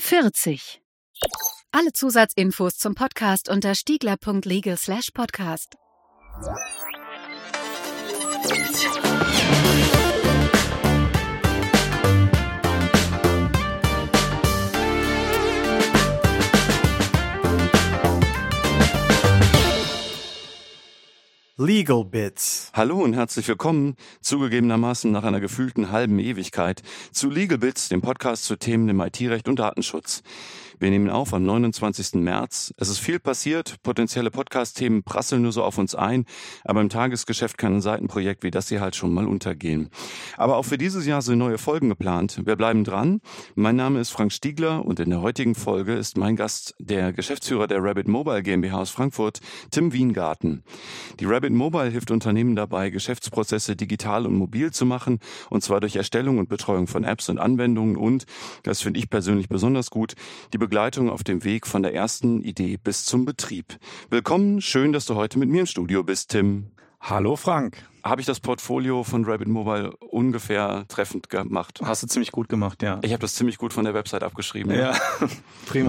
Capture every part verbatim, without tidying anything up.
vierzig. Alle Zusatzinfos zum Podcast unter stiegler punkt legal slash podcast. Legal Bits. Hallo und herzlich willkommen, zugegebenermaßen nach einer gefühlten halben Ewigkeit, zu Legal Bits, dem Podcast zu Themen im I T-Recht und Datenschutz. Wir nehmen auf am neunundzwanzigsten März. Es ist viel passiert, potenzielle Podcast-Themen prasseln nur so auf uns ein, aber im Tagesgeschäft kann ein Seitenprojekt wie das hier halt schon mal untergehen. Aber auch für dieses Jahr sind neue Folgen geplant. Wir bleiben dran. Mein Name ist Frank Stiegler und in der heutigen Folge ist mein Gast der Geschäftsführer der Rabbit Mobile GmbH aus Frankfurt, Tim Wiengarten. Die Rabbit Mobile hilft Unternehmen dabei, Geschäftsprozesse digital und mobil zu machen, und zwar durch Erstellung und Betreuung von Apps und Anwendungen und, das finde ich persönlich besonders gut, die Begleitung auf dem Weg von der ersten Idee bis zum Betrieb. Willkommen, schön, dass du heute mit mir im Studio bist, Tim. Hallo Frank. Habe ich das Portfolio von Rabbit Mobile ungefähr treffend gemacht? Hast du ziemlich gut gemacht, ja. Ich habe das ziemlich gut von der Website abgeschrieben. Ja, prima.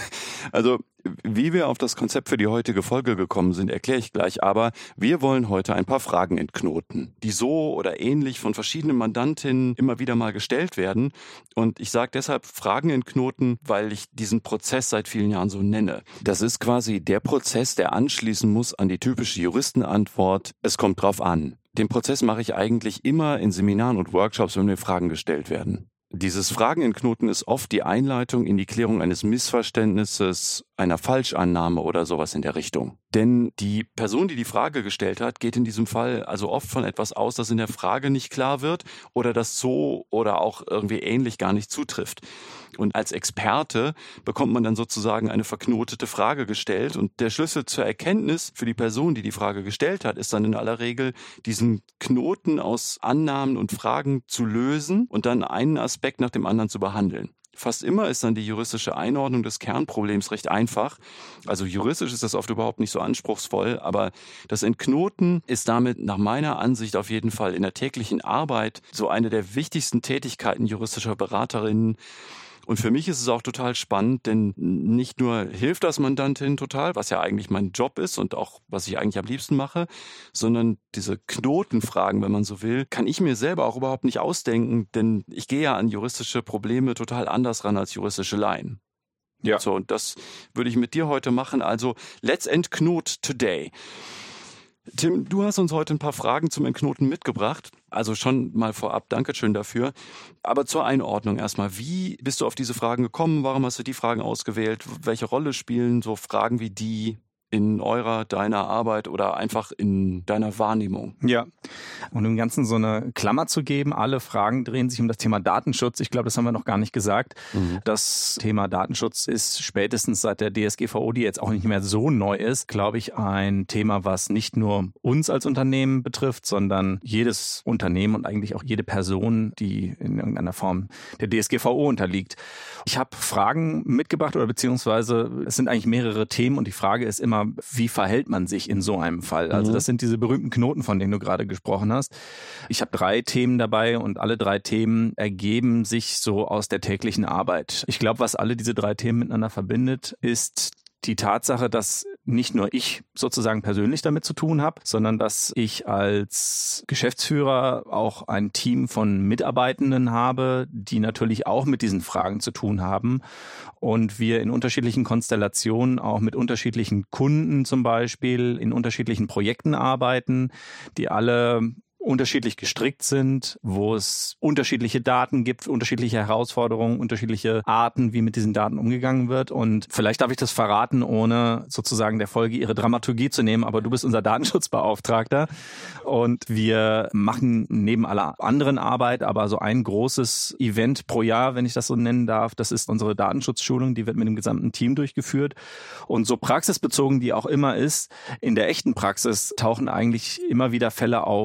Also, wie wir auf das Konzept für die heutige Folge gekommen sind, erkläre ich gleich, aber wir wollen heute ein paar Fragen entknoten, die so oder ähnlich von verschiedenen Mandantinnen immer wieder mal gestellt werden. Und ich sage deshalb Fragen entknoten, weil ich diesen Prozess seit vielen Jahren so nenne. Das ist quasi der Prozess, der anschließen muss an die typische Juristenantwort, es kommt drauf an. Den Prozess mache ich eigentlich immer in Seminaren und Workshops, wenn mir Fragen gestellt werden. Dieses Fragen entknoten ist oft die Einleitung in die Klärung eines Missverständnisses, einer Falschannahme oder sowas in der Richtung. Denn die Person, die die Frage gestellt hat, geht in diesem Fall also oft von etwas aus, das in der Frage nicht klar wird oder das so oder auch irgendwie ähnlich gar nicht zutrifft. Und als Experte bekommt man dann sozusagen eine verknotete Frage gestellt. Und der Schlüssel zur Erkenntnis für die Person, die die Frage gestellt hat, ist dann in aller Regel, diesen Knoten aus Annahmen und Fragen zu lösen und dann einen Aspekt nach dem anderen zu behandeln. Fast immer ist dann die juristische Einordnung des Kernproblems recht einfach. Also juristisch ist das oft überhaupt nicht so anspruchsvoll, aber das Entknoten ist damit nach meiner Ansicht auf jeden Fall in der täglichen Arbeit so eine der wichtigsten Tätigkeiten juristischer Beraterinnen. Und für mich ist es auch total spannend, denn nicht nur hilft das Mandantin total, was ja eigentlich mein Job ist und auch was ich eigentlich am liebsten mache, sondern diese Knotenfragen, wenn man so will, kann ich mir selber auch überhaupt nicht ausdenken, denn ich gehe ja an juristische Probleme total anders ran als juristische Laien. Ja. So, und das würde ich mit dir heute machen. Also, let's entknot today. Tim, du hast uns heute ein paar Fragen zum Entknoten mitgebracht. Also schon mal vorab, Dankeschön dafür. Aber zur Einordnung erstmal, wie bist du auf diese Fragen gekommen? Warum hast du die Fragen ausgewählt? Welche Rolle spielen so Fragen wie die in eurer, deiner Arbeit oder einfach in deiner Wahrnehmung? Ja, und dem Ganzen so eine Klammer zu geben, alle Fragen drehen sich um das Thema Datenschutz. Ich glaube, das haben wir noch gar nicht gesagt. Mhm. Das Thema Datenschutz ist spätestens seit der D S G V O, die jetzt auch nicht mehr so neu ist, glaube ich, ein Thema, was nicht nur uns als Unternehmen betrifft, sondern jedes Unternehmen und eigentlich auch jede Person, die in irgendeiner Form der D S G V O unterliegt. Ich habe Fragen mitgebracht oder beziehungsweise es sind eigentlich mehrere Themen und die Frage ist immer, wie verhält man sich in so einem Fall? Also das sind diese berühmten Knoten, von denen du gerade gesprochen hast. Ich habe drei Themen dabei und alle drei Themen ergeben sich so aus der täglichen Arbeit. Ich glaube, was alle diese drei Themen miteinander verbindet, ist die Tatsache, dass nicht nur ich sozusagen persönlich damit zu tun habe, sondern dass ich als Geschäftsführer auch ein Team von Mitarbeitenden habe, die natürlich auch mit diesen Fragen zu tun haben und wir in unterschiedlichen Konstellationen auch mit unterschiedlichen Kunden zum Beispiel in unterschiedlichen Projekten arbeiten, die alle unterschiedlich gestrickt sind, wo es unterschiedliche Daten gibt, unterschiedliche Herausforderungen, unterschiedliche Arten, wie mit diesen Daten umgegangen wird. Und vielleicht darf ich das verraten, ohne sozusagen der Folge ihre Dramaturgie zu nehmen, aber du bist unser Datenschutzbeauftragter und wir machen neben aller anderen Arbeit aber so ein großes Event pro Jahr, wenn ich das so nennen darf. Das ist unsere Datenschutzschulung, die wird mit dem gesamten Team durchgeführt. Und so praxisbezogen die auch immer ist, in der echten Praxis tauchen eigentlich immer wieder Fälle auf, mit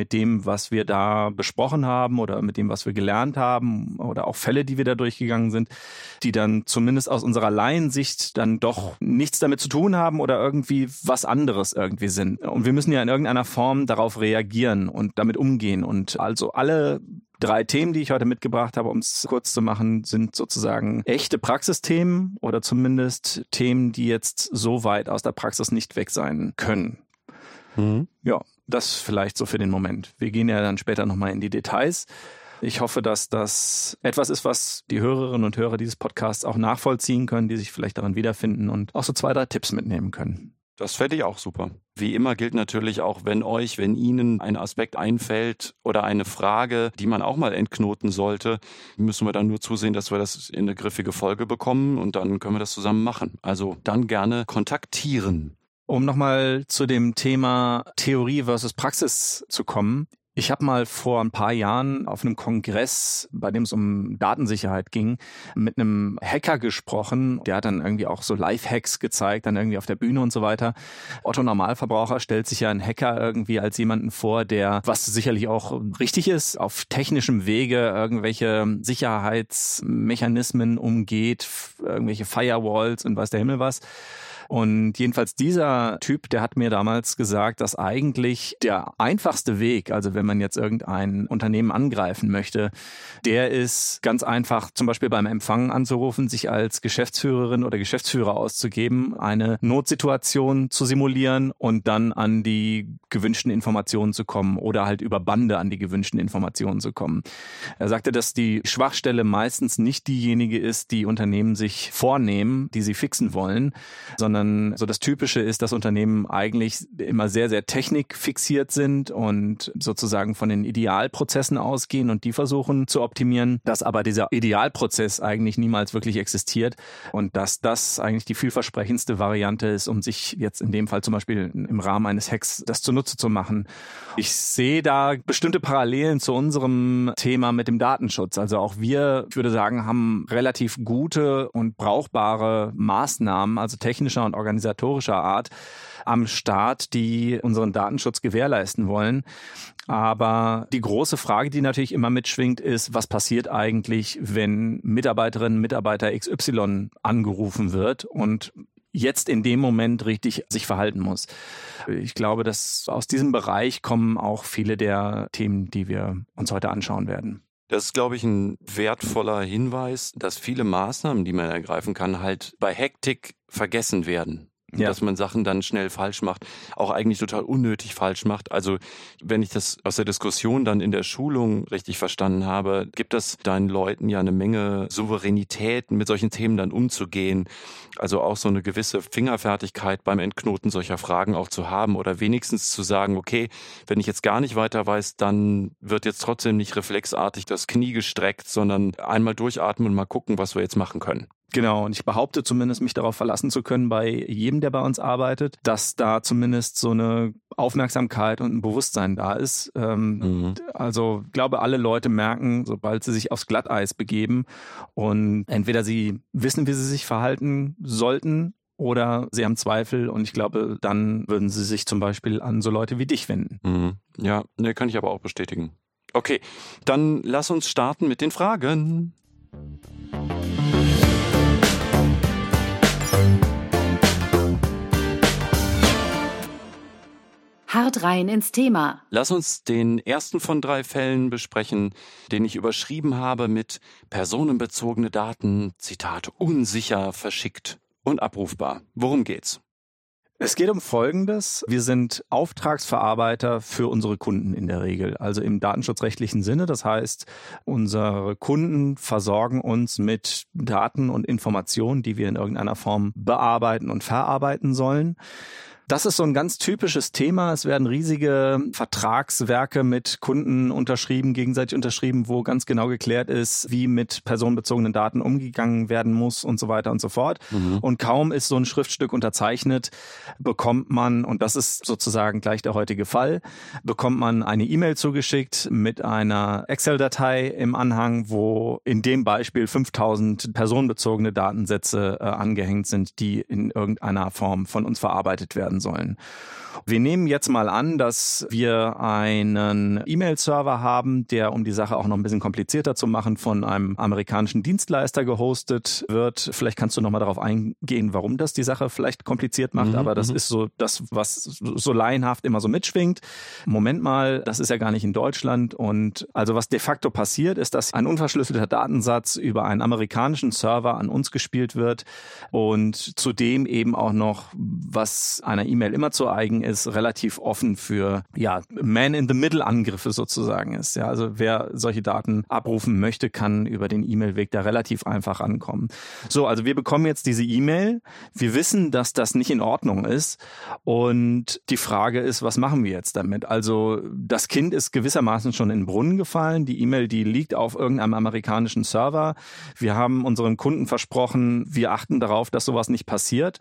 mit dem, was wir da besprochen haben oder mit dem, was wir gelernt haben oder auch Fälle, die wir da durchgegangen sind, die dann zumindest aus unserer Laiensicht dann doch nichts damit zu tun haben oder irgendwie was anderes irgendwie sind. Und wir müssen ja in irgendeiner Form darauf reagieren und damit umgehen. Und also alle drei Themen, die ich heute mitgebracht habe, um es kurz zu machen, sind sozusagen echte Praxisthemen oder zumindest Themen, die jetzt so weit aus der Praxis nicht weg sein können. Mhm. Ja, das vielleicht so für den Moment. Wir gehen ja dann später nochmal in die Details. Ich hoffe, dass das etwas ist, was die Hörerinnen und Hörer dieses Podcasts auch nachvollziehen können, die sich vielleicht daran wiederfinden und auch so zwei, drei Tipps mitnehmen können. Das fände ich auch super. Wie immer gilt natürlich auch, wenn euch, wenn Ihnen ein Aspekt einfällt oder eine Frage, die man auch mal entknoten sollte, müssen wir dann nur zusehen, dass wir das in eine griffige Folge bekommen und dann können wir das zusammen machen. Also dann gerne kontaktieren. Um nochmal zu dem Thema Theorie versus Praxis zu kommen. Ich habe mal vor ein paar Jahren auf einem Kongress, bei dem es um Datensicherheit ging, mit einem Hacker gesprochen. Der hat dann irgendwie auch so Live-Hacks gezeigt, dann irgendwie auf der Bühne und so weiter. Otto Normalverbraucher stellt sich ja einen Hacker irgendwie als jemanden vor, der, was sicherlich auch richtig ist, auf technischem Wege irgendwelche Sicherheitsmechanismen umgeht, irgendwelche Firewalls und weiß der Himmel was. Und jedenfalls dieser Typ, der hat mir damals gesagt, dass eigentlich der einfachste Weg, also wenn man jetzt irgendein Unternehmen angreifen möchte, der ist ganz einfach, zum Beispiel beim Empfang anzurufen, sich als Geschäftsführerin oder Geschäftsführer auszugeben, eine Notsituation zu simulieren und dann an die gewünschten Informationen zu kommen oder halt über Bande an die gewünschten Informationen zu kommen. Er sagte, dass die Schwachstelle meistens nicht diejenige ist, die Unternehmen sich vornehmen, die sie fixen wollen, sondern so das Typische ist, dass Unternehmen eigentlich immer sehr, sehr technikfixiert sind und sozusagen von den Idealprozessen ausgehen und die versuchen zu optimieren, dass aber dieser Idealprozess eigentlich niemals wirklich existiert und dass das eigentlich die vielversprechendste Variante ist, um sich jetzt in dem Fall zum Beispiel im Rahmen eines Hacks das zunutze zu machen. Ich sehe da bestimmte Parallelen zu unserem Thema mit dem Datenschutz. Also auch wir, ich würde sagen, haben relativ gute und brauchbare Maßnahmen, also technischer und organisatorischer Art am Start, die unseren Datenschutz gewährleisten wollen. Aber die große Frage, die natürlich immer mitschwingt, ist, was passiert eigentlich, wenn Mitarbeiterinnen, Mitarbeiter X Y angerufen wird und jetzt in dem Moment richtig sich verhalten muss. Ich glaube, dass aus diesem Bereich kommen auch viele der Themen, die wir uns heute anschauen werden. Das ist, glaube ich, ein wertvoller Hinweis, dass viele Maßnahmen, die man ergreifen kann, halt bei Hektik vergessen werden. Ja. Dass man Sachen dann schnell falsch macht, auch eigentlich total unnötig falsch macht. Also wenn ich das aus der Diskussion dann in der Schulung richtig verstanden habe, gibt es deinen Leuten ja eine Menge Souveränität, mit solchen Themen dann umzugehen. Also auch so eine gewisse Fingerfertigkeit beim Entknoten solcher Fragen auch zu haben oder wenigstens zu sagen, okay, wenn ich jetzt gar nicht weiter weiß, dann wird jetzt trotzdem nicht reflexartig das Knie gestreckt, sondern einmal durchatmen und mal gucken, was wir jetzt machen können. Genau, und ich behaupte zumindest, mich darauf verlassen zu können bei jedem, der bei uns arbeitet, dass da zumindest so eine Aufmerksamkeit und ein Bewusstsein da ist. Ähm, mhm. Also ich glaube, alle Leute merken, sobald sie sich aufs Glatteis begeben und entweder sie wissen, wie sie sich verhalten sollten oder sie haben Zweifel und ich glaube, dann würden sie sich zum Beispiel an so Leute wie dich wenden. Mhm. Ja, ne, kann ich aber auch bestätigen. Okay, dann lass uns starten mit den Fragen. Hart rein ins Thema. Lass uns den ersten von drei Fällen besprechen, den ich überschrieben habe mit personenbezogene Daten, Zitat, unsicher verschickt und abrufbar. Worum geht's? Es geht um Folgendes. Wir sind Auftragsverarbeiter für unsere Kunden in der Regel, also im datenschutzrechtlichen Sinne. Das heißt, unsere Kunden versorgen uns mit Daten und Informationen, die wir in irgendeiner Form bearbeiten und verarbeiten sollen. Das ist so ein ganz typisches Thema. Es werden riesige Vertragswerke mit Kunden unterschrieben, gegenseitig unterschrieben, wo ganz genau geklärt ist, wie mit personenbezogenen Daten umgegangen werden muss und so weiter und so fort. Mhm. Und kaum ist so ein Schriftstück unterzeichnet, bekommt man, und das ist sozusagen gleich der heutige Fall, bekommt man eine E-Mail zugeschickt mit einer Excel-Datei im Anhang, wo in dem Beispiel fünftausend personenbezogene Datensätze äh, angehängt sind, die in irgendeiner Form von uns verarbeitet werden werden sollen. Wir nehmen jetzt mal an, dass wir einen E-Mail-Server haben, der, um die Sache auch noch ein bisschen komplizierter zu machen, von einem amerikanischen Dienstleister gehostet wird. Vielleicht kannst du noch mal darauf eingehen, warum das die Sache vielleicht kompliziert macht, mhm, aber das m- ist so das, was so laienhaft immer so mitschwingt. Moment mal, das ist ja gar nicht in Deutschland. Und also was de facto passiert, ist, dass ein unverschlüsselter Datensatz über einen amerikanischen Server an uns gespielt wird und zudem eben auch noch, was einer E-Mail immer zu eigen ist, ist relativ offen für ja Man-in-the-Middle-Angriffe sozusagen ist. Ja, also wer solche Daten abrufen möchte, kann über den E-Mail-Weg da relativ einfach ankommen. So, also wir bekommen jetzt diese E-Mail. Wir wissen, dass das nicht in Ordnung ist. Und die Frage ist, was machen wir jetzt damit? Also das Kind ist gewissermaßen schon in den Brunnen gefallen. Die E-Mail, die liegt auf irgendeinem amerikanischen Server. Wir haben unseren Kunden versprochen, wir achten darauf, dass sowas nicht passiert.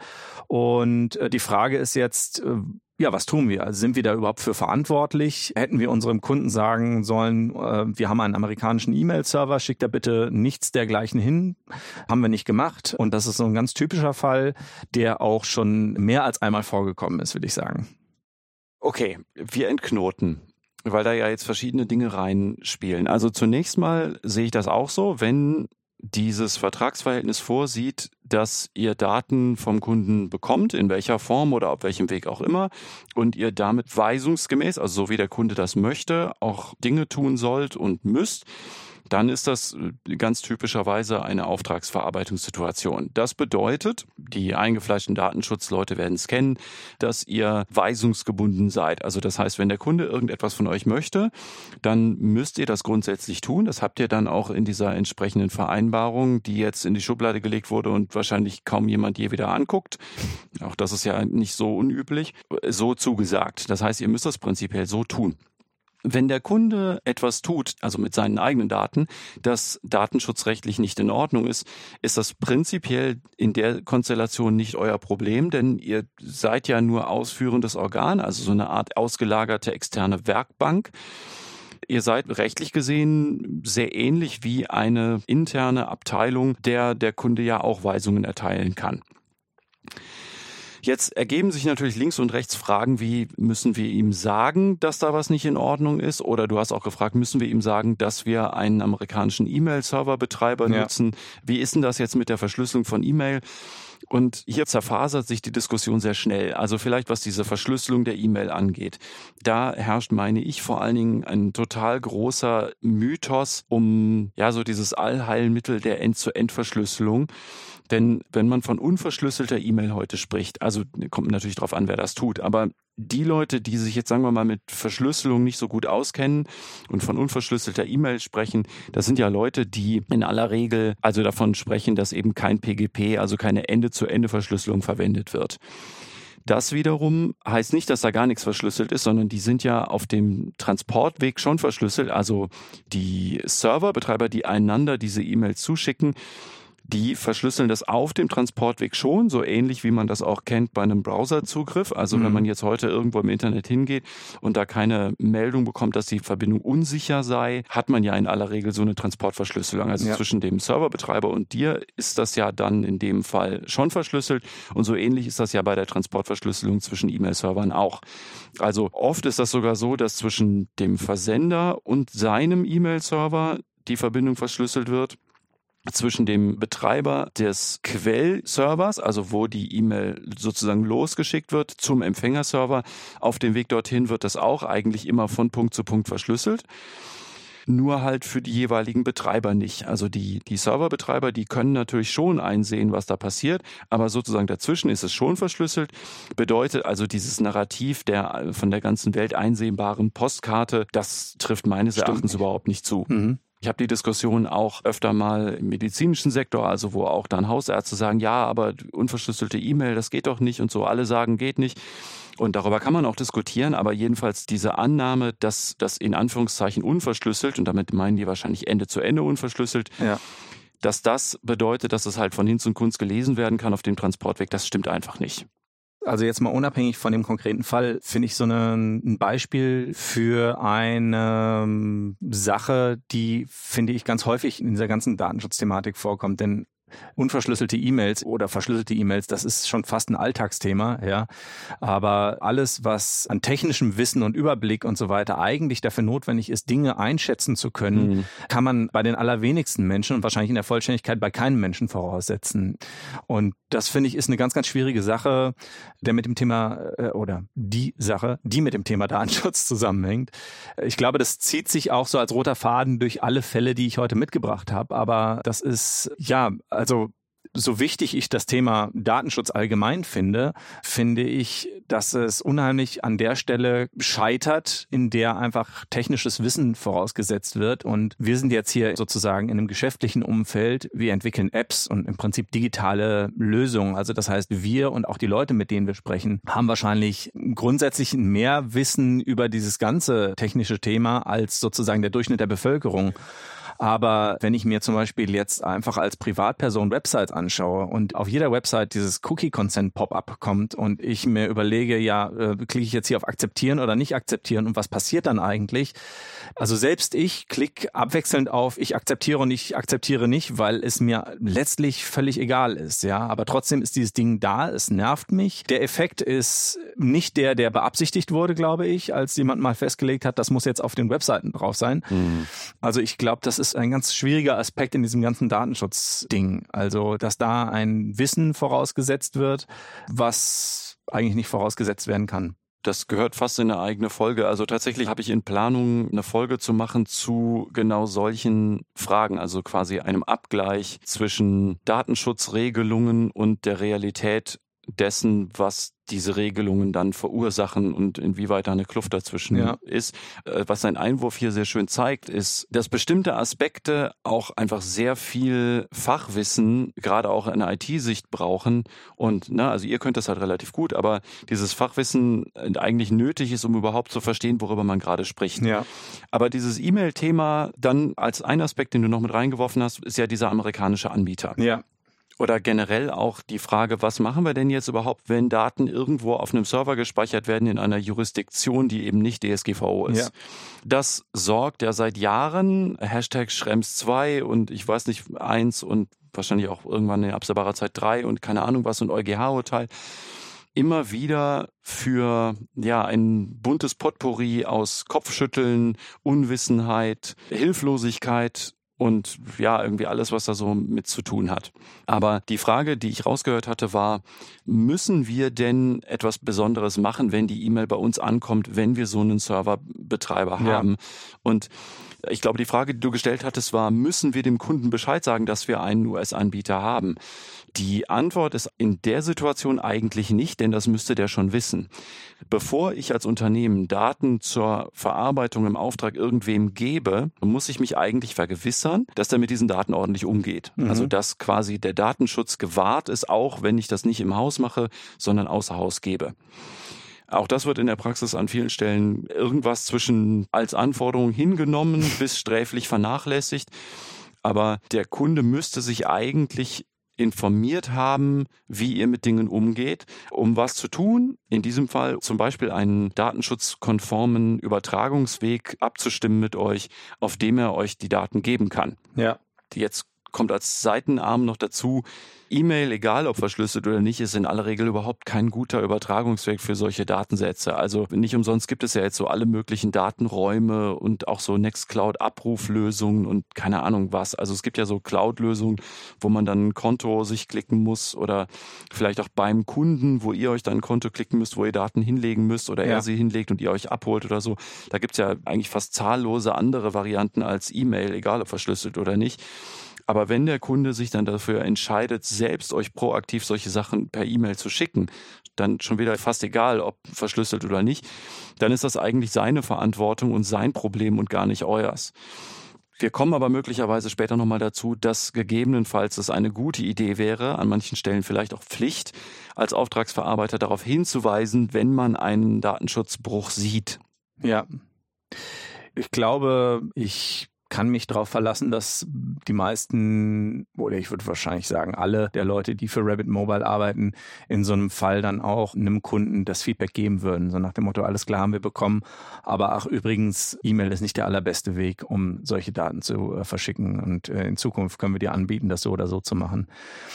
Und die Frage ist jetzt, ja, was tun wir? Also sind wir da überhaupt für verantwortlich? Hätten wir unserem Kunden sagen sollen, äh, wir haben einen amerikanischen E-Mail-Server, schickt da bitte nichts dergleichen hin? Haben wir nicht gemacht. Und das ist so ein ganz typischer Fall, der auch schon mehr als einmal vorgekommen ist, würde ich sagen. Okay, wir entknoten, weil da ja jetzt verschiedene Dinge reinspielen. Also zunächst mal sehe ich das auch so, wenn dieses Vertragsverhältnis vorsieht, dass ihr Daten vom Kunden bekommt, in welcher Form oder auf welchem Weg auch immer, und ihr damit weisungsgemäß, also so wie der Kunde das möchte, auch Dinge tun sollt und müsst, dann ist das ganz typischerweise eine Auftragsverarbeitungssituation. Das bedeutet, die eingefleischten Datenschutzleute werden es kennen, dass ihr weisungsgebunden seid. Also das heißt, wenn der Kunde irgendetwas von euch möchte, dann müsst ihr das grundsätzlich tun. Das habt ihr dann auch in dieser entsprechenden Vereinbarung, die jetzt in die Schublade gelegt wurde und wahrscheinlich kaum jemand je wieder anguckt. Auch das ist ja nicht so unüblich, so zugesagt. Das heißt, ihr müsst das prinzipiell so tun. Wenn der Kunde etwas tut, also mit seinen eigenen Daten, das datenschutzrechtlich nicht in Ordnung ist, ist das prinzipiell in der Konstellation nicht euer Problem, denn ihr seid ja nur ausführendes Organ, also so eine Art ausgelagerte externe Werkbank. Ihr seid rechtlich gesehen sehr ähnlich wie eine interne Abteilung, der der Kunde ja auch Weisungen erteilen kann. Jetzt ergeben sich natürlich links und rechts Fragen wie, müssen wir ihm sagen, dass da was nicht in Ordnung ist? Oder du hast auch gefragt, müssen wir ihm sagen, dass wir einen amerikanischen E-Mail-Serverbetreiber ja. nutzen? Wie ist denn das jetzt mit der Verschlüsselung von E-Mail? Und hier zerfasert sich die Diskussion sehr schnell. Also vielleicht, was diese Verschlüsselung der E-Mail angeht. Da herrscht, meine ich, vor allen Dingen ein total großer Mythos um ja so dieses Allheilmittel der End-zu-End-Verschlüsselung. Denn wenn man von unverschlüsselter E-Mail heute spricht, also kommt natürlich darauf an, wer das tut, aber die Leute, die sich jetzt, sagen wir mal, mit Verschlüsselung nicht so gut auskennen und von unverschlüsselter E-Mail sprechen, das sind ja Leute, die in aller Regel also davon sprechen, dass eben kein P G P, also keine Ende-zu-Ende-Verschlüsselung verwendet wird. Das wiederum heißt nicht, dass da gar nichts verschlüsselt ist, sondern die sind ja auf dem Transportweg schon verschlüsselt. Also die Serverbetreiber, die einander diese E-Mails zuschicken, die verschlüsseln das auf dem Transportweg schon, so ähnlich wie man das auch kennt bei einem Browserzugriff. Also mhm. wenn man jetzt heute irgendwo im Internet hingeht und da keine Meldung bekommt, dass die Verbindung unsicher sei, hat man ja in aller Regel so eine Transportverschlüsselung. Also ja. zwischen dem Serverbetreiber und dir ist das ja dann in dem Fall schon verschlüsselt. Und so ähnlich ist das ja bei der Transportverschlüsselung zwischen E-Mail-Servern auch. Also oft ist das sogar so, dass zwischen dem Versender und seinem E-Mail-Server die Verbindung verschlüsselt wird. Zwischen dem Betreiber des Quellservers, also wo die E-Mail sozusagen losgeschickt wird, zum Empfängerserver. Auf dem Weg dorthin wird das auch eigentlich immer von Punkt zu Punkt verschlüsselt. Nur halt für die jeweiligen Betreiber nicht. Also die, die Serverbetreiber, die können natürlich schon einsehen, was da passiert, aber sozusagen dazwischen ist es schon verschlüsselt. Bedeutet also dieses Narrativ der von der ganzen Welt einsehbaren Postkarte, das trifft meines Stimmt. Erachtens überhaupt nicht zu. Mhm. Ich habe die Diskussion auch öfter mal im medizinischen Sektor, also wo auch dann Hausärzte sagen, ja, aber unverschlüsselte E-Mail, das geht doch nicht und so. Alle sagen, geht nicht. Und darüber kann man auch diskutieren, aber jedenfalls diese Annahme, dass das in Anführungszeichen unverschlüsselt, und damit meinen die wahrscheinlich Ende zu Ende unverschlüsselt, ja. dass das bedeutet, dass es halt von Hinz und Kunz gelesen werden kann auf dem Transportweg, das stimmt einfach nicht. Also jetzt mal unabhängig von dem konkreten Fall, finde ich so eine, ein Beispiel für eine Sache, die, finde ich, ganz häufig in dieser ganzen Datenschutzthematik vorkommt. Denn unverschlüsselte E-Mails oder verschlüsselte E-Mails, das ist schon fast ein Alltagsthema, ja. Aber alles, was an technischem Wissen und Überblick und so weiter eigentlich dafür notwendig ist, Dinge einschätzen zu können, mhm. kann man bei den allerwenigsten Menschen und wahrscheinlich in der Vollständigkeit bei keinem Menschen voraussetzen. Und das, finde ich, ist eine ganz, ganz schwierige Sache, der mit dem Thema äh, oder die Sache, die mit dem Thema Datenschutz zusammenhängt. Ich glaube, das zieht sich auch so als roter Faden durch alle Fälle, die ich heute mitgebracht habe. Aber das ist, ja, also so wichtig ich das Thema Datenschutz allgemein finde, finde ich, dass es unheimlich an der Stelle scheitert, in der einfach technisches Wissen vorausgesetzt wird. Und wir sind jetzt hier sozusagen in einem geschäftlichen Umfeld. Wir entwickeln Apps und im Prinzip digitale Lösungen. Also das heißt, wir und auch die Leute, mit denen wir sprechen, haben wahrscheinlich grundsätzlich mehr Wissen über dieses ganze technische Thema als sozusagen der Durchschnitt der Bevölkerung. Aber wenn ich mir zum Beispiel jetzt einfach als Privatperson Websites anschaue und auf jeder Website dieses Cookie-Consent-Pop-up kommt und ich mir überlege, ja, äh, klicke ich jetzt hier auf Akzeptieren oder nicht akzeptieren und was passiert dann eigentlich? Also selbst ich klicke abwechselnd auf ich akzeptiere und ich akzeptiere nicht, weil es mir letztlich völlig egal ist, ja. Aber trotzdem ist dieses Ding da, es nervt mich. Der Effekt ist nicht der, der beabsichtigt wurde, glaube ich, als jemand mal festgelegt hat, das muss jetzt auf den Webseiten drauf sein. Mhm. Also ich glaube, das ist ist ein ganz schwieriger Aspekt in diesem ganzen Datenschutzding. Also, dass da ein Wissen vorausgesetzt wird, was eigentlich nicht vorausgesetzt werden kann. Das gehört fast in eine eigene Folge. Also tatsächlich habe ich in Planung, eine Folge zu machen zu genau solchen Fragen, also quasi einem Abgleich zwischen Datenschutzregelungen und der Realität dessen, was diese Regelungen dann verursachen und inwieweit da eine Kluft dazwischen ja. ist. Was sein Einwurf hier sehr schön zeigt, ist, dass bestimmte Aspekte auch einfach sehr viel Fachwissen, gerade auch in der I T-Sicht brauchen. Und na, also ihr könnt das halt relativ gut, aber dieses Fachwissen eigentlich nötig ist, um überhaupt zu verstehen, worüber man gerade spricht. Ja. Aber dieses E-Mail-Thema dann als ein Aspekt, den du noch mit reingeworfen hast, ist ja dieser amerikanische Anbieter. Ja. Oder generell auch die Frage, was machen wir denn jetzt überhaupt, wenn Daten irgendwo auf einem Server gespeichert werden in einer Jurisdiktion, die eben nicht D S G V O ist. Ja. Das sorgt ja seit Jahren, Hashtag Schrems zwei und ich weiß nicht, eins und wahrscheinlich auch irgendwann in absehbarer Zeit drei und keine Ahnung was, und EuGH-Urteil, immer wieder für ja ein buntes Potpourri aus Kopfschütteln, Unwissenheit, Hilflosigkeit und ja, irgendwie alles, was da so mit zu tun hat. Aber die Frage, die ich rausgehört hatte, war, müssen wir denn etwas Besonderes machen, wenn die E-Mail bei uns ankommt, wenn wir so einen Serverbetreiber haben? Ja. Und ich glaube, die Frage, die du gestellt hattest, war, müssen wir dem Kunden Bescheid sagen, dass wir einen U S-Anbieter haben? Die Antwort ist in der Situation eigentlich nicht, denn das müsste der schon wissen. Bevor ich als Unternehmen Daten zur Verarbeitung im Auftrag irgendwem gebe, muss ich mich eigentlich vergewissern, dass der mit diesen Daten ordentlich umgeht. Mhm. Also dass quasi der Datenschutz gewahrt ist, auch wenn ich das nicht im Haus mache, sondern außer Haus gebe. Auch das wird in der Praxis an vielen Stellen irgendwas zwischen als Anforderung hingenommen bis sträflich vernachlässigt. Aber der Kunde müsste sich eigentlich informiert haben, wie ihr mit Dingen umgeht, um was zu tun. In diesem Fall zum Beispiel einen datenschutzkonformen Übertragungsweg abzustimmen mit euch, auf dem er euch die Daten geben kann. Ja. Jetzt kommt als Seitenarm noch dazu, E-Mail, egal ob verschlüsselt oder nicht, ist in aller Regel überhaupt kein guter Übertragungsweg für solche Datensätze. Also nicht umsonst gibt es ja jetzt so alle möglichen Datenräume und auch so Nextcloud-Abruflösungen und keine Ahnung was. Also es gibt ja so Cloud-Lösungen, wo man dann ein Konto sich klicken muss oder vielleicht auch beim Kunden, wo ihr euch dann ein Konto klicken müsst, wo ihr Daten hinlegen müsst oder ja. er sie hinlegt und ihr euch abholt oder so. Da gibt es ja eigentlich fast zahllose andere Varianten als E-Mail, egal ob verschlüsselt oder nicht. Aber wenn der Kunde sich dann dafür entscheidet, selbst euch proaktiv solche Sachen per E-Mail zu schicken, dann schon wieder fast egal, ob verschlüsselt oder nicht, dann ist das eigentlich seine Verantwortung und sein Problem und gar nicht euers. Wir kommen aber möglicherweise später nochmal dazu, dass gegebenenfalls es eine gute Idee wäre, an manchen Stellen vielleicht auch Pflicht, als Auftragsverarbeiter darauf hinzuweisen, wenn man einen Datenschutzbruch sieht. Ja, ich glaube, ich kann mich darauf verlassen, dass die meisten, oder ich würde wahrscheinlich sagen alle der Leute, die für Rabbit Mobile arbeiten, in so einem Fall dann auch einem Kunden das Feedback geben würden. So nach dem Motto, alles klar, haben wir bekommen. Aber ach übrigens, E-Mail ist nicht der allerbeste Weg, um solche Daten zu äh, verschicken. Und äh, in Zukunft können wir dir anbieten, das so oder so zu machen.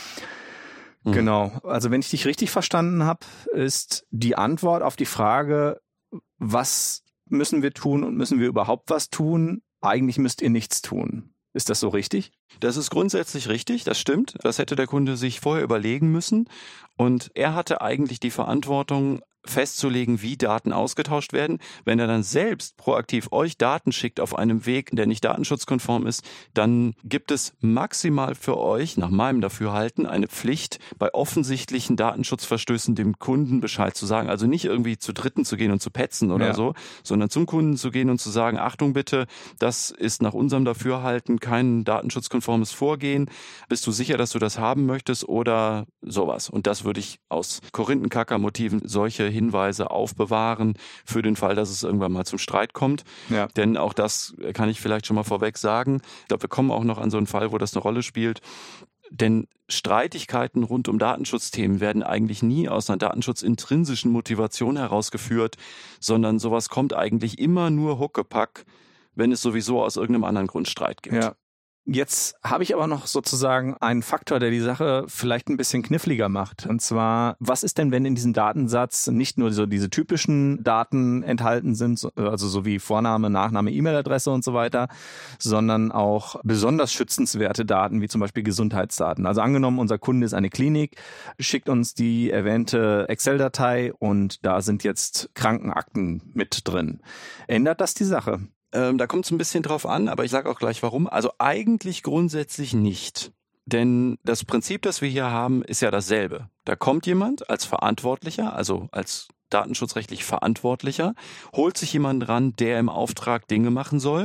Mhm. Genau. Also wenn ich dich richtig verstanden habe, ist die Antwort auf die Frage, was müssen wir tun und müssen wir überhaupt was tun? Eigentlich müsst ihr nichts tun. Ist das so richtig? Das ist grundsätzlich richtig, das stimmt. Das hätte der Kunde sich vorher überlegen müssen. Und er hatte eigentlich die Verantwortung, festzulegen, wie Daten ausgetauscht werden. Wenn er dann selbst proaktiv euch Daten schickt auf einem Weg, der nicht datenschutzkonform ist, dann gibt es maximal für euch, nach meinem Dafürhalten, eine Pflicht, bei offensichtlichen Datenschutzverstößen dem Kunden Bescheid zu sagen. Also nicht irgendwie zu Dritten zu gehen und zu petzen oder ja. so, sondern zum Kunden zu gehen und zu sagen, Achtung bitte, das ist nach unserem Dafürhalten kein datenschutzkonformes Vorgehen. Bist du sicher, dass du das haben möchtest oder sowas? Und das würde ich aus Korinthenkacker-Motiven solche Hinweise aufbewahren für den Fall, dass es irgendwann mal zum Streit kommt. Ja. Denn auch das kann ich vielleicht schon mal vorweg sagen. Ich glaube, wir kommen auch noch an so einen Fall, wo das eine Rolle spielt. Denn Streitigkeiten rund um Datenschutzthemen werden eigentlich nie aus einer datenschutzintrinsischen Motivation herausgeführt, sondern sowas kommt eigentlich immer nur Huckepack, wenn es sowieso aus irgendeinem anderen Grund Streit gibt. Ja. Jetzt habe ich aber noch sozusagen einen Faktor, der die Sache vielleicht ein bisschen kniffliger macht. Und zwar, was ist denn, wenn in diesem Datensatz nicht nur so diese typischen Daten enthalten sind, also so wie Vorname, Nachname, E-Mail-Adresse und so weiter, sondern auch besonders schützenswerte Daten, wie zum Beispiel Gesundheitsdaten. Also angenommen, unser Kunde ist eine Klinik, schickt uns die erwähnte Excel-Datei und da sind jetzt Krankenakten mit drin. Ändert das die Sache? Ähm, da kommt es ein bisschen drauf an, aber ich sage auch gleich warum. Also eigentlich grundsätzlich nicht. Denn das Prinzip, das wir hier haben, ist ja dasselbe. Da kommt jemand als Verantwortlicher, also als datenschutzrechtlich Verantwortlicher, holt sich jemand ran, der im Auftrag Dinge machen soll.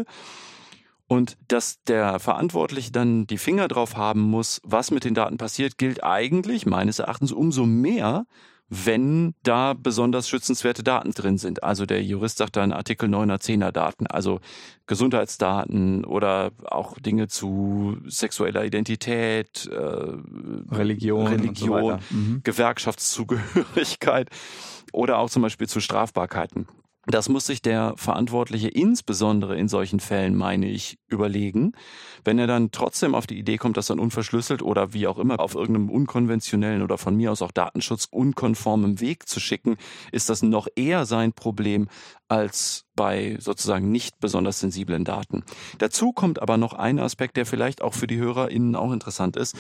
Und dass der Verantwortliche dann die Finger drauf haben muss, was mit den Daten passiert, gilt eigentlich meines Erachtens umso mehr, wenn da besonders schützenswerte Daten drin sind. Also der Jurist sagt dann Artikel neuner, zehner Daten, also Gesundheitsdaten oder auch Dinge zu sexueller Identität, äh, Religion, Religion und so weiter. Mhm. Gewerkschaftszugehörigkeit oder auch zum Beispiel zu Strafbarkeiten. Das muss sich der Verantwortliche insbesondere in solchen Fällen, meine ich, überlegen. Wenn er dann trotzdem auf die Idee kommt, das dann unverschlüsselt oder wie auch immer auf irgendeinem unkonventionellen oder von mir aus auch datenschutzunkonformem Weg zu schicken, ist das noch eher sein Problem als bei sozusagen nicht besonders sensiblen Daten. Dazu kommt aber noch ein Aspekt, der vielleicht auch für die HörerInnen auch interessant ist.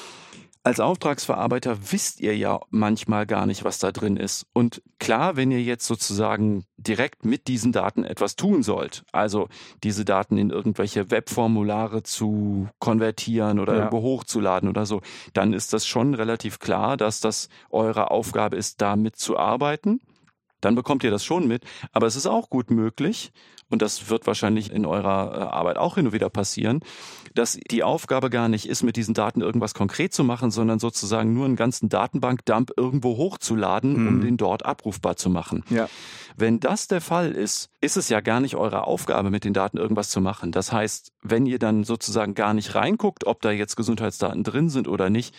Als Auftragsverarbeiter wisst ihr ja manchmal gar nicht, was da drin ist. Und klar, wenn ihr jetzt sozusagen direkt mit diesen Daten etwas tun sollt, also diese Daten in irgendwelche Webformulare zu konvertieren oder ja. irgendwo hochzuladen oder so, dann ist das schon relativ klar, dass das eure Aufgabe ist, da mitzuarbeiten. Dann bekommt ihr das schon mit. Aber es ist auch gut möglich, und das wird wahrscheinlich in eurer Arbeit auch hin und wieder passieren, dass die Aufgabe gar nicht ist, mit diesen Daten irgendwas konkret zu machen, sondern sozusagen nur einen ganzen Datenbankdump irgendwo hochzuladen, mhm. um den dort abrufbar zu machen. Ja. Wenn das der Fall ist, ist es ja gar nicht eure Aufgabe, mit den Daten irgendwas zu machen. Das heißt, wenn ihr dann sozusagen gar nicht reinguckt, ob da jetzt Gesundheitsdaten drin sind oder nicht,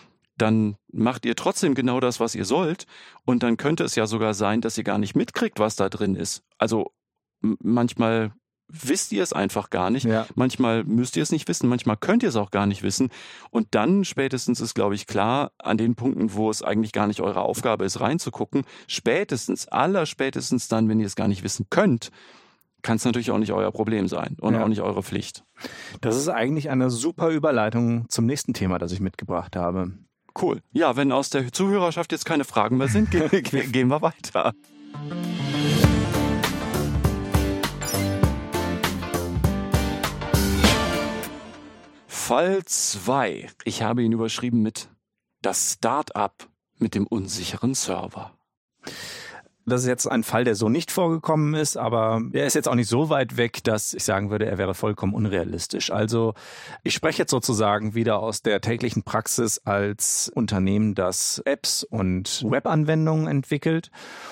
dann macht ihr trotzdem genau das, was ihr sollt. Und dann könnte es ja sogar sein, dass ihr gar nicht mitkriegt, was da drin ist. Also m- manchmal wisst ihr es einfach gar nicht. Ja. Manchmal müsst ihr es nicht wissen. Manchmal könnt ihr es auch gar nicht wissen. Und dann spätestens ist, glaube ich, klar, an den Punkten, wo es eigentlich gar nicht eure Aufgabe ist, reinzugucken, spätestens, allerspätestens dann, wenn ihr es gar nicht wissen könnt, kann es natürlich auch nicht euer Problem sein und ja. auch nicht eure Pflicht. Das ist eigentlich eine super Überleitung zum nächsten Thema, das ich mitgebracht habe. Cool. Ja, wenn aus der Zuhörerschaft jetzt keine Fragen mehr sind, ge- ge- gehen wir weiter. Fall zwei. Ich habe ihn überschrieben mit das Start-up mit dem unsicheren Server. Das ist jetzt ein Fall, der so nicht vorgekommen ist, aber er ist jetzt auch nicht so weit weg, dass ich sagen würde, er wäre vollkommen unrealistisch. Also ich spreche jetzt sozusagen wieder aus der täglichen Praxis als Unternehmen, das Apps und Webanwendungen entwickelt.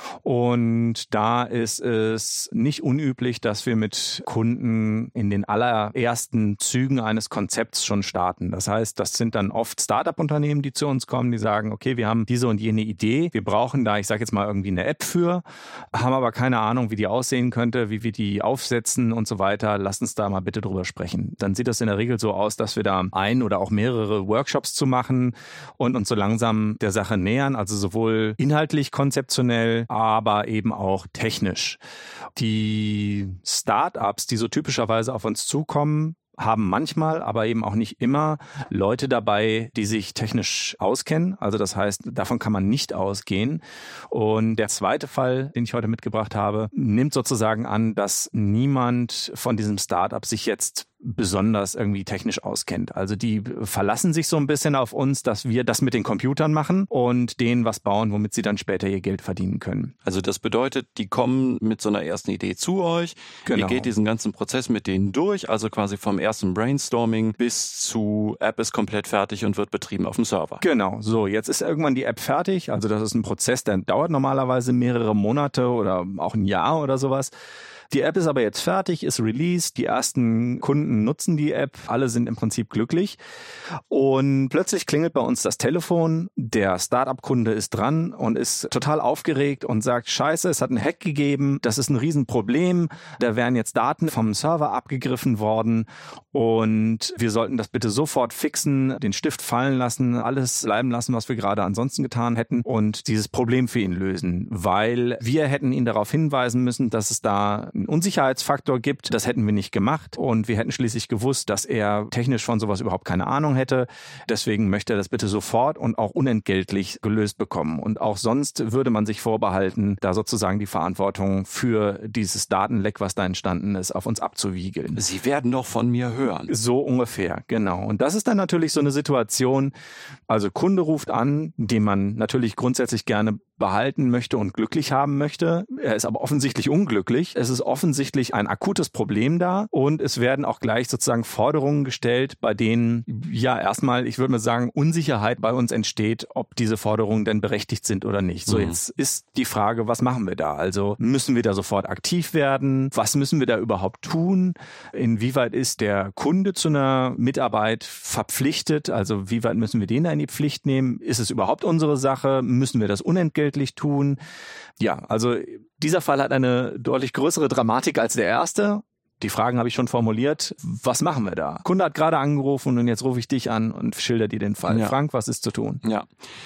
Und da ist es nicht unüblich, dass wir mit Kunden in den allerersten Zügen eines Konzepts schon starten. Das heißt, das sind dann oft Start-up-Unternehmen, die zu uns kommen, die sagen, okay, wir haben diese und jene Idee, wir brauchen da, ich sage jetzt mal irgendwie eine App für, haben aber keine Ahnung, wie die aussehen könnte, wie wir die aufsetzen und so weiter. Lasst uns da mal bitte drüber sprechen. Dann sieht das in der Regel so aus, dass wir da ein oder auch mehrere Workshops zu machen und uns so langsam der Sache nähern, also sowohl inhaltlich, konzeptionell, aber eben auch technisch. Die Startups, die so typischerweise auf uns zukommen, haben manchmal, aber eben auch nicht immer Leute dabei, die sich technisch auskennen. Also das heißt, davon kann man nicht ausgehen. Und der zweite Fall, den ich heute mitgebracht habe, nimmt sozusagen an, dass niemand von diesem Startup sich jetzt besonders irgendwie technisch auskennt. Also die verlassen sich so ein bisschen auf uns, dass wir das mit den Computern machen und denen was bauen, womit sie dann später ihr Geld verdienen können. Also das bedeutet, die kommen mit so einer ersten Idee zu euch. Genau. Ihr geht diesen ganzen Prozess mit denen durch, also quasi vom ersten Brainstorming bis zu App ist komplett fertig und wird betrieben auf dem Server. Genau, so jetzt ist irgendwann die App fertig. Also das ist ein Prozess, der dauert normalerweise mehrere Monate oder auch ein Jahr oder sowas. Die App ist aber jetzt fertig, ist released, die ersten Kunden nutzen die App, alle sind im Prinzip glücklich und plötzlich klingelt bei uns das Telefon, der Startup-Kunde ist dran und ist total aufgeregt und sagt, scheiße, es hat einen Hack gegeben, das ist ein Riesenproblem, da wären jetzt Daten vom Server abgegriffen worden und wir sollten das bitte sofort fixen, den Stift fallen lassen, alles bleiben lassen, was wir gerade ansonsten getan hätten und dieses Problem für ihn lösen, weil wir hätten ihn darauf hinweisen müssen, dass es da einen Unsicherheitsfaktor gibt. Das hätten wir nicht gemacht und wir hätten schließlich gewusst, dass er technisch von sowas überhaupt keine Ahnung hätte. Deswegen möchte er das bitte sofort und auch unentgeltlich gelöst bekommen. Und auch sonst würde man sich vorbehalten, da sozusagen die Verantwortung für dieses Datenleck, was da entstanden ist, auf uns abzuwiegeln. Sie werden doch von mir hören. So ungefähr, genau. Und das ist dann natürlich so eine Situation, also Kunde ruft an, den man natürlich grundsätzlich gerne behalten möchte und glücklich haben möchte. Er ist aber offensichtlich unglücklich. Es ist offensichtlich ein akutes Problem da und es werden auch gleich sozusagen Forderungen gestellt, bei denen ja erstmal, ich würde mal sagen, Unsicherheit bei uns entsteht, ob diese Forderungen denn berechtigt sind oder nicht. So, mhm. Jetzt ist die Frage, was machen wir da? Also müssen wir da sofort aktiv werden? Was müssen wir da überhaupt tun? Inwieweit ist der Kunde zu einer Mitarbeit verpflichtet? Also wie weit müssen wir den da in die Pflicht nehmen? Ist es überhaupt unsere Sache? Müssen wir das unentgeltlich tun? Ja, also dieser Fall hat eine deutlich größere Dramatik als der erste. Die Fragen habe ich schon formuliert. Was machen wir da? Kunde hat gerade angerufen und jetzt rufe ich dich an und schilder dir den Fall. Ja. Frank, was ist zu tun? Ja.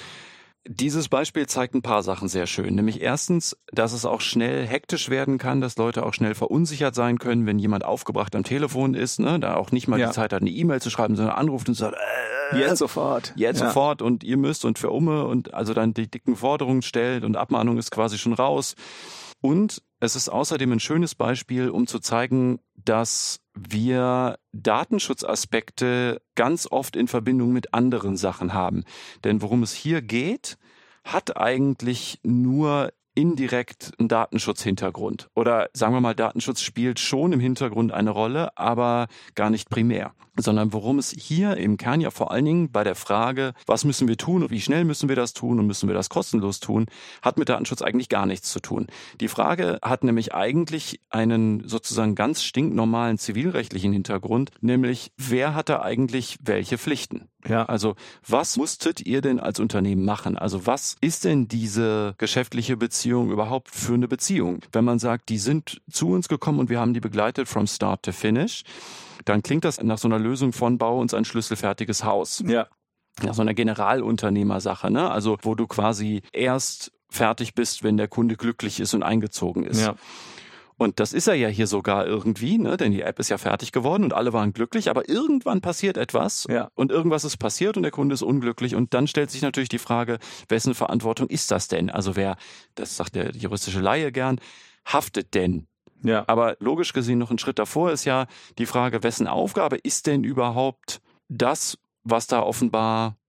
Dieses Beispiel zeigt ein paar Sachen sehr schön. Nämlich erstens, dass es auch schnell hektisch werden kann, dass Leute auch schnell verunsichert sein können, wenn jemand aufgebracht am Telefon ist, ne, da auch nicht mal ja. die Zeit hat, eine E-Mail zu schreiben, sondern anruft und sagt, äh, jetzt sofort. Jetzt ja. sofort und ihr müsst und für Umme und also dann die dicken Forderungen stellt und Abmahnung ist quasi schon raus. Und es ist außerdem ein schönes Beispiel, um zu zeigen, dass wir Datenschutzaspekte ganz oft in Verbindung mit anderen Sachen haben. Denn worum es hier geht, hat eigentlich nur indirekt einen Datenschutzhintergrund. Oder sagen wir mal, Datenschutz spielt schon im Hintergrund eine Rolle, aber gar nicht primär. Sondern worum es hier im Kern ja vor allen Dingen bei der Frage, was müssen wir tun und wie schnell müssen wir das tun und müssen wir das kostenlos tun, hat mit Datenschutz eigentlich gar nichts zu tun. Die Frage hat nämlich eigentlich einen sozusagen ganz stinknormalen zivilrechtlichen Hintergrund, nämlich wer hat da eigentlich welche Pflichten? Ja, also was musstet ihr denn als Unternehmen machen? Also was ist denn diese geschäftliche Beziehung überhaupt für eine Beziehung? Wenn man sagt, die sind zu uns gekommen und wir haben die begleitet from start to finish, dann klingt das nach so einer Lösung von bau uns ein schlüsselfertiges Haus. Ja. Nach so einer Generalunternehmersache, ne? Also wo du quasi erst fertig bist, wenn der Kunde glücklich ist und eingezogen ist. Ja. Und das ist er ja hier sogar irgendwie, ne? Denn die App ist ja fertig geworden und alle waren glücklich, aber irgendwann passiert etwas ja. und irgendwas ist passiert und der Kunde ist unglücklich und dann stellt sich natürlich die Frage, wessen Verantwortung ist das denn? Also wer, das sagt der juristische Laie gern, haftet denn? Ja. Aber logisch gesehen noch ein Schritt davor ist ja die Frage, wessen Aufgabe ist denn überhaupt das, was da offenbar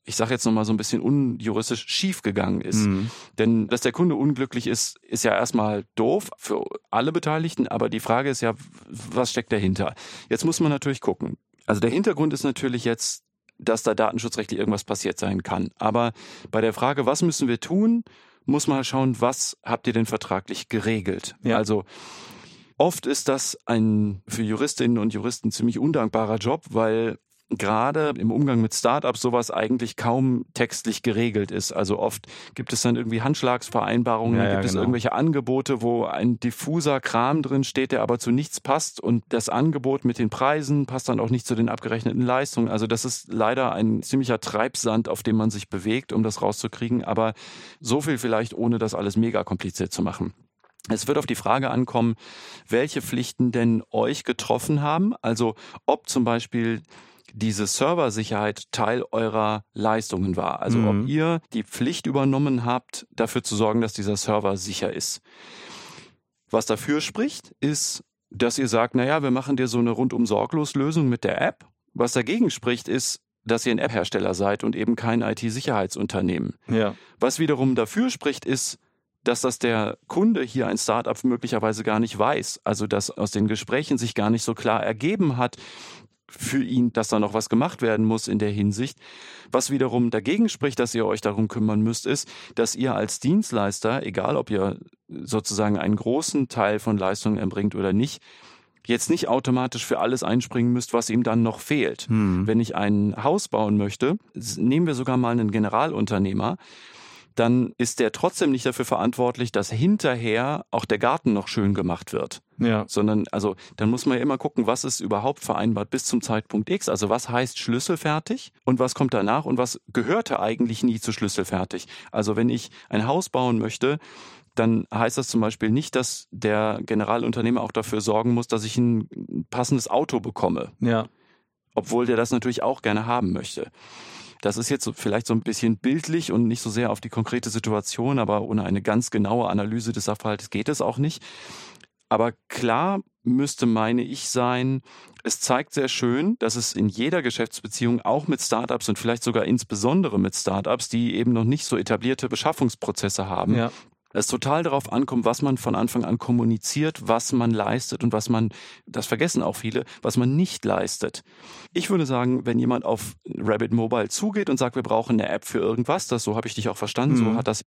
ich sage jetzt nochmal so ein bisschen unjuristisch, schiefgegangen ist. Mhm. Denn dass der Kunde unglücklich ist, ist ja erstmal doof für alle Beteiligten, aber die Frage ist ja, was steckt dahinter? Jetzt muss man natürlich gucken. Also der Hintergrund ist natürlich jetzt, dass da datenschutzrechtlich irgendwas passiert sein kann. Aber bei der Frage, was müssen wir tun, muss man schauen, was habt ihr denn vertraglich geregelt? Ja. Also oft ist das ein für Juristinnen und Juristen ziemlich undankbarer Job, weil gerade im Umgang mit Startups sowas eigentlich kaum textlich geregelt ist. Also oft gibt es dann irgendwie Handschlagsvereinbarungen, ja, dann gibt ja, genau. es irgendwelche Angebote, wo ein diffuser Kram drin steht, der aber zu nichts passt und das Angebot mit den Preisen passt dann auch nicht zu den abgerechneten Leistungen. Also das ist leider ein ziemlicher Treibsand, auf dem man sich bewegt, um das rauszukriegen, aber so viel vielleicht, ohne das alles mega kompliziert zu machen. Es wird auf die Frage ankommen, welche Pflichten denn euch getroffen haben, also ob zum Beispiel diese Serversicherheit Teil eurer Leistungen war. Also mhm. ob ihr die Pflicht übernommen habt, dafür zu sorgen, dass dieser Server sicher ist. Was dafür spricht, ist, dass ihr sagt, naja, wir machen dir so eine Rundum-Sorglos-Lösung mit der App. Was dagegen spricht, ist, dass ihr ein App-Hersteller seid und eben kein I T-Sicherheitsunternehmen. Ja. Was wiederum dafür spricht, ist, dass das der Kunde hier ein Startup möglicherweise gar nicht weiß. Also dass aus den Gesprächen sich gar nicht so klar ergeben hat, für ihn, dass da noch was gemacht werden muss in der Hinsicht. Was wiederum dagegen spricht, dass ihr euch darum kümmern müsst, ist, dass ihr als Dienstleister, egal ob ihr sozusagen einen großen Teil von Leistungen erbringt oder nicht, jetzt nicht automatisch für alles einspringen müsst, was ihm dann noch fehlt. Hm. Wenn ich ein Haus bauen möchte, nehmen wir sogar mal einen Generalunternehmer, dann ist der trotzdem nicht dafür verantwortlich, dass hinterher auch der Garten noch schön gemacht wird. Ja. Sondern, also, dann muss man ja immer gucken, was ist überhaupt vereinbart bis zum Zeitpunkt X. Also, was heißt schlüsselfertig und was kommt danach und was gehörte eigentlich nie zu schlüsselfertig. Also, wenn ich ein Haus bauen möchte, dann heißt das zum Beispiel nicht, dass der Generalunternehmer auch dafür sorgen muss, dass ich ein passendes Auto bekomme. Ja. Obwohl der das natürlich auch gerne haben möchte. Das ist jetzt vielleicht so ein bisschen bildlich und nicht so sehr auf die konkrete Situation, aber ohne eine ganz genaue Analyse des Sachverhalts geht es auch nicht. Aber klar müsste, meine ich, sein, es zeigt sehr schön, dass es in jeder Geschäftsbeziehung, auch mit Startups und vielleicht sogar insbesondere mit Startups, die eben noch nicht so etablierte Beschaffungsprozesse haben, ja. es total darauf ankommt, was man von Anfang an kommuniziert, was man leistet und was man, das vergessen auch viele, was man nicht leistet. Ich würde sagen, wenn jemand auf Rabbit Mobile zugeht und sagt, wir brauchen eine App für irgendwas, das, so habe ich dich auch verstanden, mhm. so hat das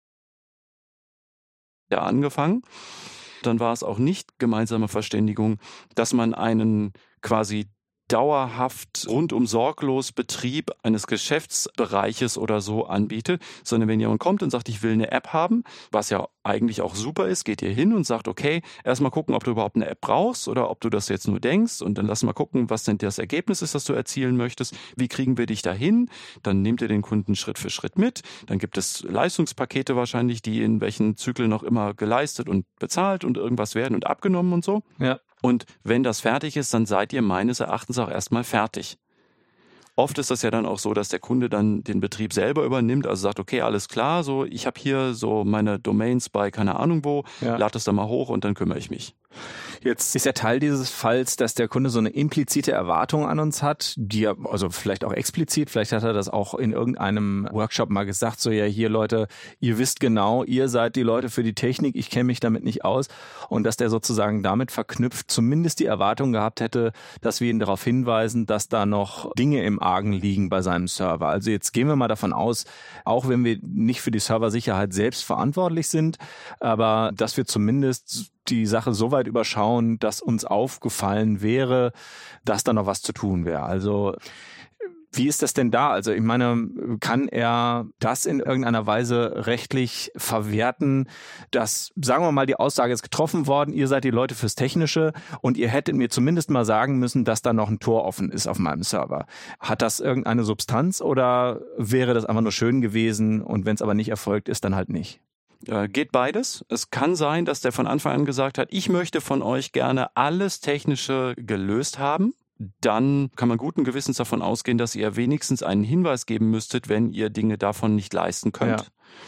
ja angefangen, dann war es auch nicht gemeinsame Verständigung, dass man einen quasi dauerhaft rundum sorglos Betrieb eines Geschäftsbereiches oder so anbietet, sondern wenn jemand kommt und sagt, ich will eine App haben, was ja eigentlich auch super ist, geht ihr hin und sagt, okay, erstmal gucken, ob du überhaupt eine App brauchst oder ob du das jetzt nur denkst und dann lass mal gucken, was denn das Ergebnis ist, das du erzielen möchtest, wie kriegen wir dich dahin, dann nehmt ihr den Kunden Schritt für Schritt mit, dann gibt es Leistungspakete wahrscheinlich, die in welchen Zyklen noch immer geleistet und bezahlt und irgendwas werden und abgenommen und so. Ja. Und wenn das fertig ist, dann seid ihr meines Erachtens auch erstmal fertig. Oft ist das ja dann auch so, dass der Kunde dann den Betrieb selber übernimmt, also sagt, okay, alles klar, so ich habe hier so meine Domains bei keine Ahnung wo, ja. lad das da mal hoch und dann kümmere ich mich. Jetzt ist ja Teil dieses Falls, dass der Kunde so eine implizite Erwartung an uns hat, die er, also vielleicht auch explizit, vielleicht hat er das auch in irgendeinem Workshop mal gesagt, so ja hier Leute, ihr wisst genau, ihr seid die Leute für die Technik, ich kenne mich damit nicht aus und dass der sozusagen damit verknüpft zumindest die Erwartung gehabt hätte, dass wir ihn darauf hinweisen, dass da noch Dinge im Argen liegen bei seinem Server. Also jetzt gehen wir mal davon aus, auch wenn wir nicht für die Serversicherheit selbst verantwortlich sind, aber dass wir zumindest die Sache so weit überschauen, dass uns aufgefallen wäre, dass da noch was zu tun wäre. Also wie ist das denn da? Also ich meine, kann er das in irgendeiner Weise rechtlich verwerten, dass, sagen wir mal, die Aussage ist getroffen worden, ihr seid die Leute fürs Technische und ihr hättet mir zumindest mal sagen müssen, dass da noch ein Tor offen ist auf meinem Server. Hat das irgendeine Substanz oder wäre das einfach nur schön gewesen und wenn es aber nicht erfolgt ist, dann halt nicht? Geht beides. Es kann sein, dass der von Anfang an gesagt hat, ich möchte von euch gerne alles Technische gelöst haben. Dann kann man guten Gewissens davon ausgehen, dass ihr wenigstens einen Hinweis geben müsstet, wenn ihr Dinge davon nicht leisten könnt. Ja.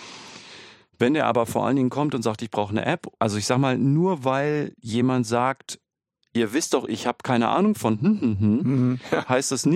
Wenn der aber vor allen Dingen kommt und sagt, ich brauche eine App, also ich sag mal, nur weil jemand sagt, ihr wisst doch, ich habe keine Ahnung von hm, hm, hm, mhm. heißt das nicht,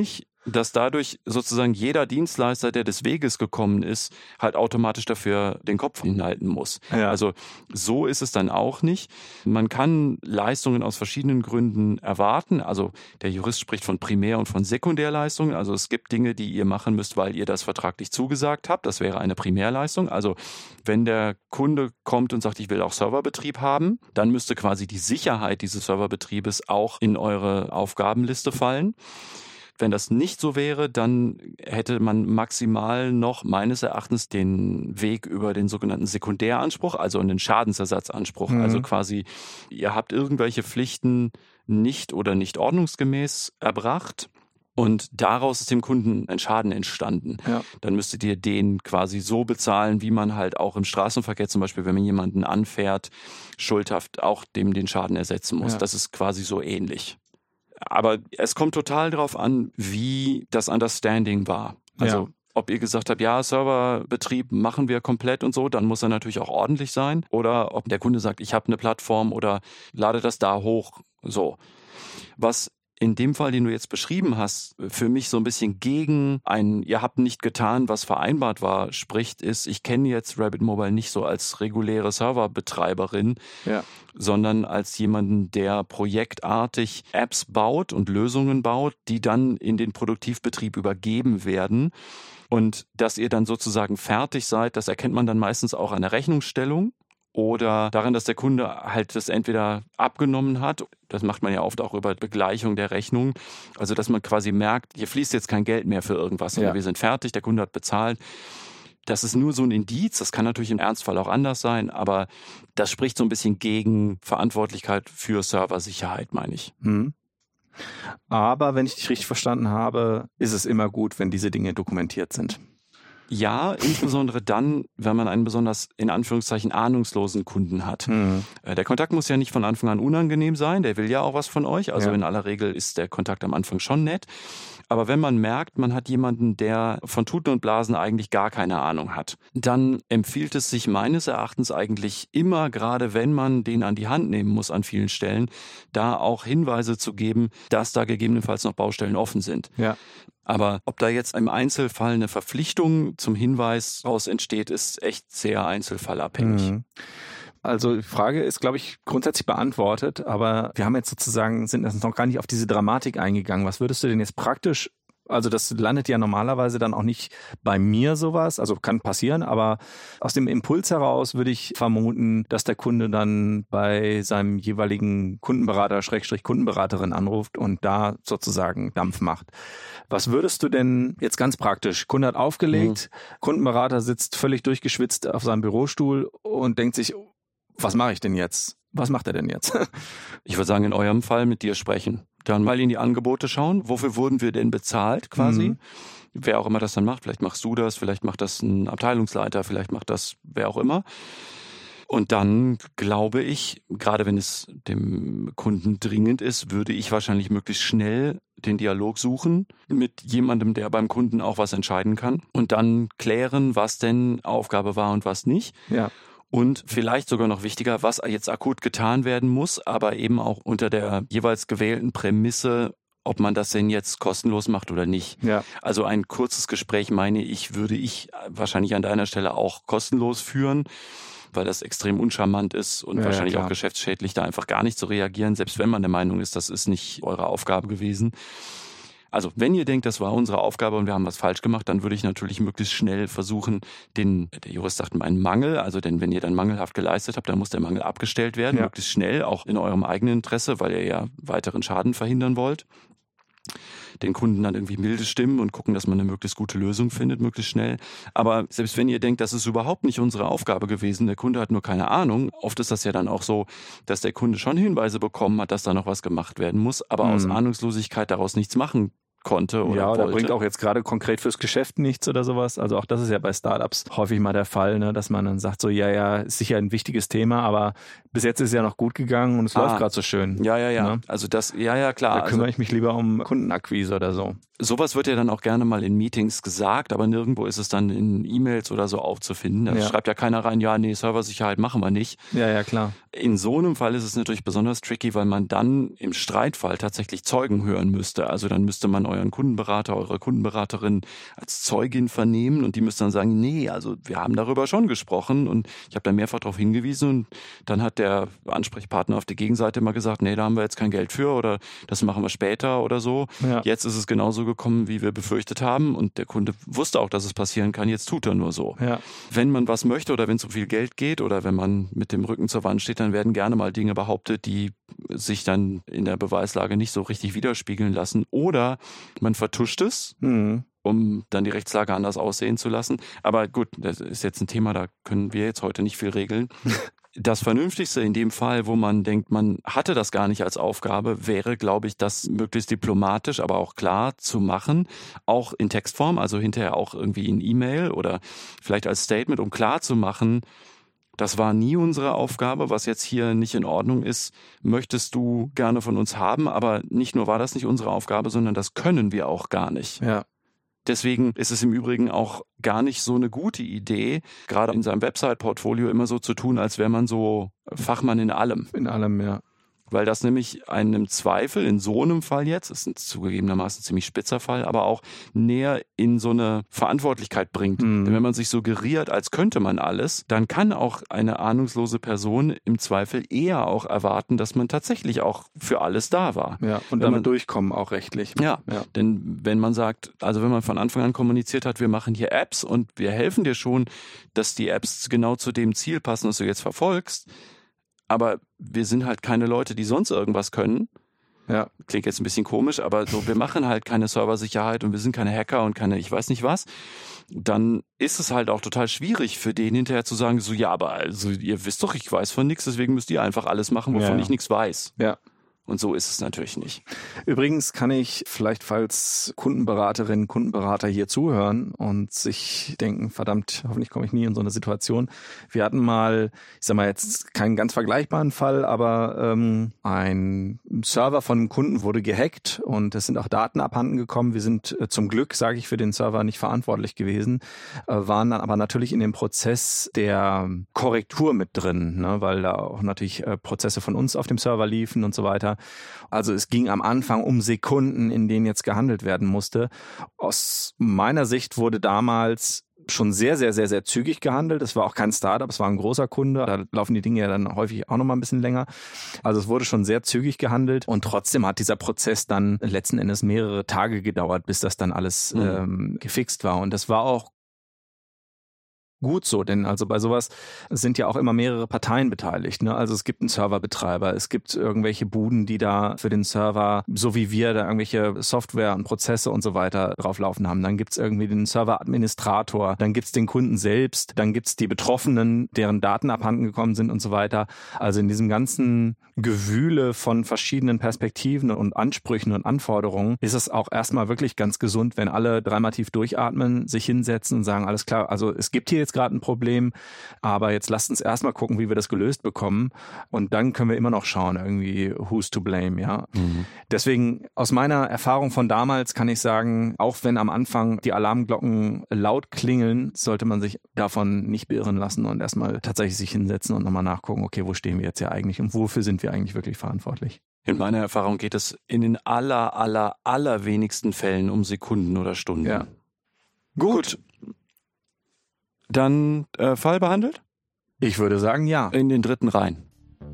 dass dadurch sozusagen jeder Dienstleister, der des Weges gekommen ist, halt automatisch dafür den Kopf hinhalten muss. Ja. Also so ist es dann auch nicht. Man kann Leistungen aus verschiedenen Gründen erwarten. Also der Jurist spricht von Primär- und von Sekundärleistungen. Also es gibt Dinge, die ihr machen müsst, weil ihr das vertraglich zugesagt habt. Das wäre eine Primärleistung. Also wenn der Kunde kommt und sagt, ich will auch Serverbetrieb haben, dann müsste quasi die Sicherheit dieses Serverbetriebes auch in eure Aufgabenliste fallen. Wenn das nicht so wäre, dann hätte man maximal noch meines Erachtens den Weg über den sogenannten Sekundäranspruch, also einen Schadensersatzanspruch. Mhm. Also quasi, ihr habt irgendwelche Pflichten nicht oder nicht ordnungsgemäß erbracht und daraus ist dem Kunden ein Schaden entstanden. Ja. Dann müsstet ihr den quasi so bezahlen, wie man halt auch im Straßenverkehr zum Beispiel, wenn man jemanden anfährt, schuldhaft auch dem den Schaden ersetzen muss. Ja. Das ist quasi so ähnlich. Aber es kommt total drauf an, wie das Understanding war. Also ja. ob ihr gesagt habt, ja, Serverbetrieb machen wir komplett und so, dann muss er natürlich auch ordentlich sein. Oder ob der Kunde sagt, ich habe eine Plattform oder lade das da hoch. So. Was in dem Fall, den du jetzt beschrieben hast, für mich so ein bisschen gegen ein, ihr habt nicht getan, was vereinbart war, spricht, ist, ich kenne jetzt Rabbit Mobile nicht so als reguläre Serverbetreiberin, ja. sondern als jemanden, der projektartig Apps baut und Lösungen baut, die dann in den Produktivbetrieb übergeben werden. Und dass ihr dann sozusagen fertig seid, das erkennt man dann meistens auch an der Rechnungsstellung. Oder daran, dass der Kunde halt das entweder abgenommen hat, das macht man ja oft auch über Begleichung der Rechnung, also dass man quasi merkt, hier fließt jetzt kein Geld mehr für irgendwas, sondern ja. wir sind fertig, der Kunde hat bezahlt. Das ist nur so ein Indiz, das kann natürlich im Ernstfall auch anders sein, aber das spricht so ein bisschen gegen Verantwortlichkeit für Serversicherheit, meine ich. Hm. Aber wenn ich dich richtig verstanden habe, ist es immer gut, wenn diese Dinge dokumentiert sind. Ja, insbesondere dann, wenn man einen besonders in Anführungszeichen ahnungslosen Kunden hat. Mhm. Der Kontakt muss ja nicht von Anfang an unangenehm sein, der will ja auch was von euch. Also ja. in aller Regel ist der Kontakt am Anfang schon nett. Aber wenn man merkt, man hat jemanden, der von Tuten und Blasen eigentlich gar keine Ahnung hat, dann empfiehlt es sich meines Erachtens eigentlich immer, gerade wenn man den an die Hand nehmen muss an vielen Stellen, da auch Hinweise zu geben, dass da gegebenenfalls noch Baustellen offen sind. Ja. Aber ob da jetzt im Einzelfall eine Verpflichtung zum Hinweis raus entsteht, ist echt sehr einzelfallabhängig. Mhm. Also die Frage ist, glaube ich, grundsätzlich beantwortet, aber wir haben jetzt sozusagen, sind jetzt noch gar nicht auf diese Dramatik eingegangen. Was würdest du denn jetzt praktisch, also das landet ja normalerweise dann auch nicht bei mir sowas, also kann passieren, aber aus dem Impuls heraus würde ich vermuten, dass der Kunde dann bei seinem jeweiligen Kundenberater, Schrägstrich Kundenberaterin anruft und da sozusagen Dampf macht. Was würdest du denn jetzt ganz praktisch? Kunde hat aufgelegt, mhm. Kundenberater sitzt völlig durchgeschwitzt auf seinem Bürostuhl und denkt sich, was mache ich denn jetzt? Was macht er denn jetzt? Ich würde sagen, in eurem Fall mit dir sprechen. Dann mal in die Angebote schauen. Wofür wurden wir denn bezahlt quasi? Mhm. Wer auch immer das dann macht. Vielleicht machst du das, vielleicht macht das ein Abteilungsleiter, vielleicht macht das wer auch immer. Und dann glaube ich, gerade wenn es dem Kunden dringend ist, würde ich wahrscheinlich möglichst schnell den Dialog suchen mit jemandem, der beim Kunden auch was entscheiden kann. Und dann klären, was denn Aufgabe war und was nicht. Ja. Und vielleicht sogar noch wichtiger, was jetzt akut getan werden muss, aber eben auch unter der jeweils gewählten Prämisse, ob man das denn jetzt kostenlos macht oder nicht. Ja. Also ein kurzes Gespräch, meine ich, würde ich wahrscheinlich an deiner Stelle auch kostenlos führen, weil das extrem uncharmant ist und ja, wahrscheinlich ja, auch geschäftsschädlich, da einfach gar nicht zu reagieren, selbst wenn man der Meinung ist, das ist nicht eure Aufgabe gewesen. Also wenn ihr denkt, das war unsere Aufgabe und wir haben was falsch gemacht, dann würde ich natürlich möglichst schnell versuchen, den, der Jurist sagt, einen Mangel, also denn wenn ihr dann mangelhaft geleistet habt, dann muss der Mangel abgestellt werden, ja. möglichst schnell, auch in eurem eigenen Interesse, weil ihr ja weiteren Schaden verhindern wollt. Den Kunden dann irgendwie milde stimmen und gucken, dass man eine möglichst gute Lösung findet, möglichst schnell. Aber selbst wenn ihr denkt, das ist überhaupt nicht unsere Aufgabe gewesen, der Kunde hat nur keine Ahnung, oft ist das ja dann auch so, dass der Kunde schon Hinweise bekommen hat, dass da noch was gemacht werden muss, aber mhm. aus Ahnungslosigkeit daraus nichts machen konnte oder ja, oder wollte. Bringt auch jetzt gerade konkret fürs Geschäft nichts oder sowas. Also auch das ist ja bei Startups häufig mal der Fall, ne, dass man dann sagt so, ja, ja, ist sicher ein wichtiges Thema, aber bis jetzt ist es ja noch gut gegangen und es ah. läuft gerade so schön. Ja, ja, ja. Ne? Also das, ja, ja, klar. Da kümmere also, ich mich lieber um Kundenakquise oder so. Sowas wird ja dann auch gerne mal in Meetings gesagt, aber nirgendwo ist es dann in E-Mails oder so aufzufinden. Da ja. schreibt ja keiner rein, ja, nee, Serversicherheit machen wir nicht. Ja, ja, klar. In so einem Fall ist es natürlich besonders tricky, weil man dann im Streitfall tatsächlich Zeugen hören müsste. Also dann müsste man euren Kundenberater, eure Kundenberaterin als Zeugin vernehmen und die müsste dann sagen, nee, also wir haben darüber schon gesprochen und ich habe da mehrfach darauf hingewiesen und dann hat der Ansprechpartner auf der Gegenseite immer gesagt, nee, da haben wir jetzt kein Geld für oder das machen wir später oder so. Ja. Jetzt ist es genauso gekommen, wie wir befürchtet haben und der Kunde wusste auch, dass es passieren kann, jetzt tut er nur so. Ja. Wenn man was möchte oder wenn es um viel Geld geht oder wenn man mit dem Rücken zur Wand steht, dann werden gerne mal Dinge behauptet, die sich dann in der Beweislage nicht so richtig widerspiegeln lassen oder man vertuscht es, mhm. um dann die Rechtslage anders aussehen zu lassen. Aber gut, das ist jetzt ein Thema, da können wir jetzt heute nicht viel regeln. Das Vernünftigste in dem Fall, wo man denkt, man hatte das gar nicht als Aufgabe, wäre, glaube ich, das möglichst diplomatisch, aber auch klar zu machen, auch in Textform, also hinterher auch irgendwie in E-Mail oder vielleicht als Statement, um klar zu machen, das war nie unsere Aufgabe, was jetzt hier nicht in Ordnung ist, möchtest du gerne von uns haben, aber nicht nur war das nicht unsere Aufgabe, sondern das können wir auch gar nicht. Ja. Deswegen ist es im Übrigen auch gar nicht so eine gute Idee, gerade in seinem Website-Portfolio immer so zu tun, als wäre man so Fachmann in allem. In allem, ja. Weil das nämlich einem Zweifel in so einem Fall jetzt, das ist ein zugegebenermaßen ein ziemlich spitzer Fall, aber auch näher in so eine Verantwortlichkeit bringt. Mhm. Denn wenn man sich suggeriert, als könnte man alles, dann kann auch eine ahnungslose Person im Zweifel eher auch erwarten, dass man tatsächlich auch für alles da war. Ja, und damit man, durchkommen auch rechtlich. Ja, ja, denn wenn man sagt, also wenn man von Anfang an kommuniziert hat, wir machen hier Apps und wir helfen dir schon, dass die Apps genau zu dem Ziel passen, das du jetzt verfolgst, aber wir sind halt keine Leute, die sonst irgendwas können. Ja. Klingt jetzt ein bisschen komisch, aber so, wir machen halt keine Serversicherheit und wir sind keine Hacker und keine ich weiß nicht was. Dann ist es halt auch total schwierig für den hinterher zu sagen, so ja, aber also ihr wisst doch, ich weiß von nichts, deswegen müsst ihr einfach alles machen, wovon ja. ich nichts weiß. Ja. Und so ist es natürlich nicht. Übrigens kann ich vielleicht, falls Kundenberaterinnen, Kundenberater hier zuhören und sich denken, verdammt, hoffentlich komme ich nie in so eine Situation. Wir hatten mal, ich sag mal jetzt keinen ganz vergleichbaren Fall, aber ähm, ein Server von einem Kunden wurde gehackt und es sind auch Daten abhanden gekommen. Wir sind äh, zum Glück, sage ich, für den Server nicht verantwortlich gewesen, äh, waren dann aber natürlich in dem Prozess der Korrektur mit drin, ne, weil da auch natürlich äh, Prozesse von uns auf dem Server liefen und so weiter. Also es ging am Anfang um Sekunden, in denen jetzt gehandelt werden musste. Aus meiner Sicht wurde damals schon sehr, sehr, sehr, sehr zügig gehandelt. Es war auch kein Startup, es war ein großer Kunde. Da laufen die Dinge ja dann häufig auch noch mal ein bisschen länger. Also es wurde schon sehr zügig gehandelt und trotzdem hat dieser Prozess dann letzten Endes mehrere Tage gedauert, bis das dann alles mhm. ähm, gefixt war. Und das war auch gut so, denn also bei sowas sind ja auch immer mehrere Parteien beteiligt, ne? Also es gibt einen Serverbetreiber, es gibt irgendwelche Buden, die da für den Server, so wie wir, da irgendwelche Software und Prozesse und so weiter drauflaufen haben. Dann gibt's irgendwie den Serveradministrator, dann gibt's den Kunden selbst, dann gibt's die Betroffenen, deren Daten abhanden gekommen sind und so weiter. Also in diesem ganzen Gewühle von verschiedenen Perspektiven und Ansprüchen und Anforderungen ist es auch erstmal wirklich ganz gesund, wenn alle dreimal tief durchatmen, sich hinsetzen und sagen, alles klar, also es gibt hier jetzt gerade ein Problem, aber jetzt lasst uns erstmal gucken, wie wir das gelöst bekommen und dann können wir immer noch schauen, irgendwie who's to blame, ja. Mhm. Deswegen aus meiner Erfahrung von damals kann ich sagen, auch wenn am Anfang die Alarmglocken laut klingeln, sollte man sich davon nicht beirren lassen und erstmal tatsächlich sich hinsetzen und nochmal nachgucken, okay, wo stehen wir jetzt ja eigentlich und wofür sind wir eigentlich wirklich verantwortlich? In meiner Erfahrung geht es in den aller, aller, allerwenigsten Fällen um Sekunden oder Stunden. Ja. Gut. Dann äh, Fall behandelt? Ich würde sagen, ja. In den dritten rein.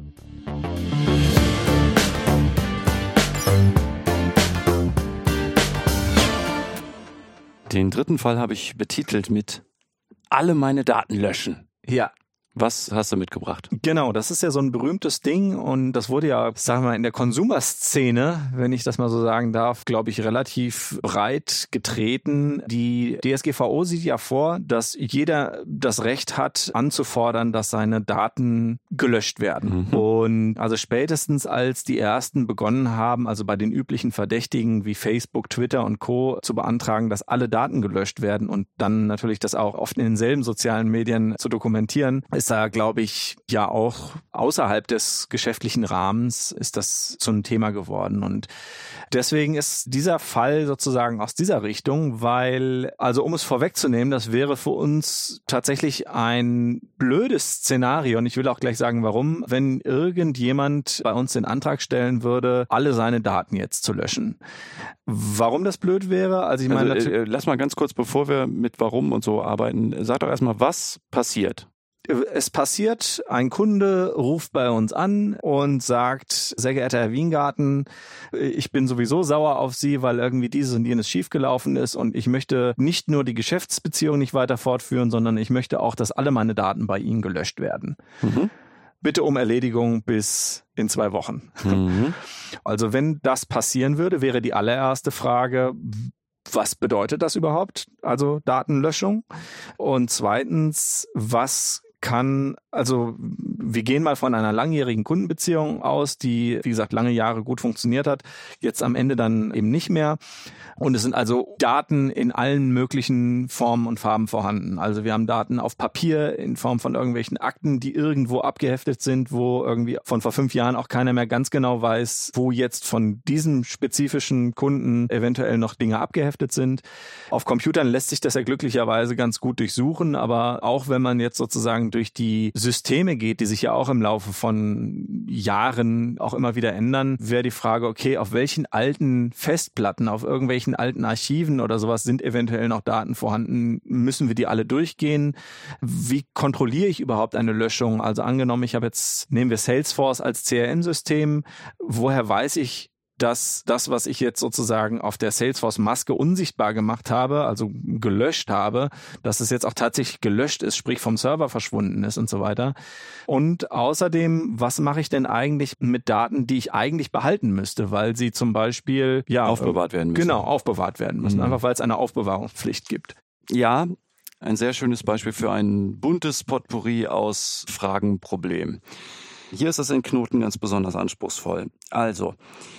Den dritten Fall habe ich betitelt mit alle meine Daten löschen. Ja. Was hast du mitgebracht? Genau, das ist ja so ein berühmtes Ding und das wurde ja, sagen wir mal, in der Konsumerszene, wenn ich das mal so sagen darf, glaube ich, relativ breit getreten. Die D S G V O sieht ja vor, dass jeder das Recht hat, anzufordern, dass seine Daten gelöscht werden. Mhm. Und also spätestens als die ersten begonnen haben, also bei den üblichen Verdächtigen wie Facebook, Twitter und Co. zu beantragen, dass alle Daten gelöscht werden und dann natürlich das auch oft in denselben sozialen Medien zu dokumentieren, ist da, glaube ich, ja auch außerhalb des geschäftlichen Rahmens ist das so ein Thema geworden. Und deswegen ist dieser Fall sozusagen aus dieser Richtung, weil, also um es vorwegzunehmen, das wäre für uns tatsächlich ein blödes Szenario, und ich will auch gleich sagen, warum, wenn irgendjemand bei uns den Antrag stellen würde, alle seine Daten jetzt zu löschen. Warum das blöd wäre? Also ich meine, also, äh, lass mal ganz kurz, bevor wir mit Warum und so arbeiten, sag doch erstmal, was passiert? Es passiert, ein Kunde ruft bei uns an und sagt, sehr geehrter Herr Wiengarten, ich bin sowieso sauer auf Sie, weil irgendwie dieses und jenes schiefgelaufen ist und ich möchte nicht nur die Geschäftsbeziehung nicht weiter fortführen, sondern ich möchte auch, dass alle meine Daten bei Ihnen gelöscht werden. Mhm. Bitte um Erledigung bis in zwei Wochen. Mhm. Also wenn das passieren würde, wäre die allererste Frage, was bedeutet das überhaupt? Also Datenlöschung. Und zweitens, was kann, also wir gehen mal von einer langjährigen Kundenbeziehung aus, die, wie gesagt, lange Jahre gut funktioniert hat, jetzt am Ende dann eben nicht mehr. Und es sind also Daten in allen möglichen Formen und Farben vorhanden. Also wir haben Daten auf Papier in Form von irgendwelchen Akten, die irgendwo abgeheftet sind, wo irgendwie von vor fünf Jahren auch keiner mehr ganz genau weiß, wo jetzt von diesem spezifischen Kunden eventuell noch Dinge abgeheftet sind. Auf Computern lässt sich das ja glücklicherweise ganz gut durchsuchen, aber auch wenn man jetzt sozusagen durch die Systeme geht, die sich ja auch im Laufe von Jahren auch immer wieder ändern, wäre die Frage, okay, auf welchen alten Festplatten, auf irgendwelchen alten Archiven oder sowas sind eventuell noch Daten vorhanden? Müssen wir die alle durchgehen? Wie kontrolliere ich überhaupt eine Löschung? Also angenommen, ich habe jetzt, nehmen wir Salesforce als C R M-System. Woher weiß ich, dass das, was ich jetzt sozusagen auf der Salesforce-Maske unsichtbar gemacht habe, also gelöscht habe, dass es jetzt auch tatsächlich gelöscht ist, sprich vom Server verschwunden ist und so weiter. Und außerdem, was mache ich denn eigentlich mit Daten, die ich eigentlich behalten müsste, weil sie zum Beispiel ja aufbewahrt werden müssen. Genau, aufbewahrt werden müssen, mhm. einfach weil es eine Aufbewahrungspflicht gibt. Ja, ein sehr schönes Beispiel für ein buntes Potpourri aus Fragen, Problem. Hier ist das Entknoten ganz besonders anspruchsvoll. Also,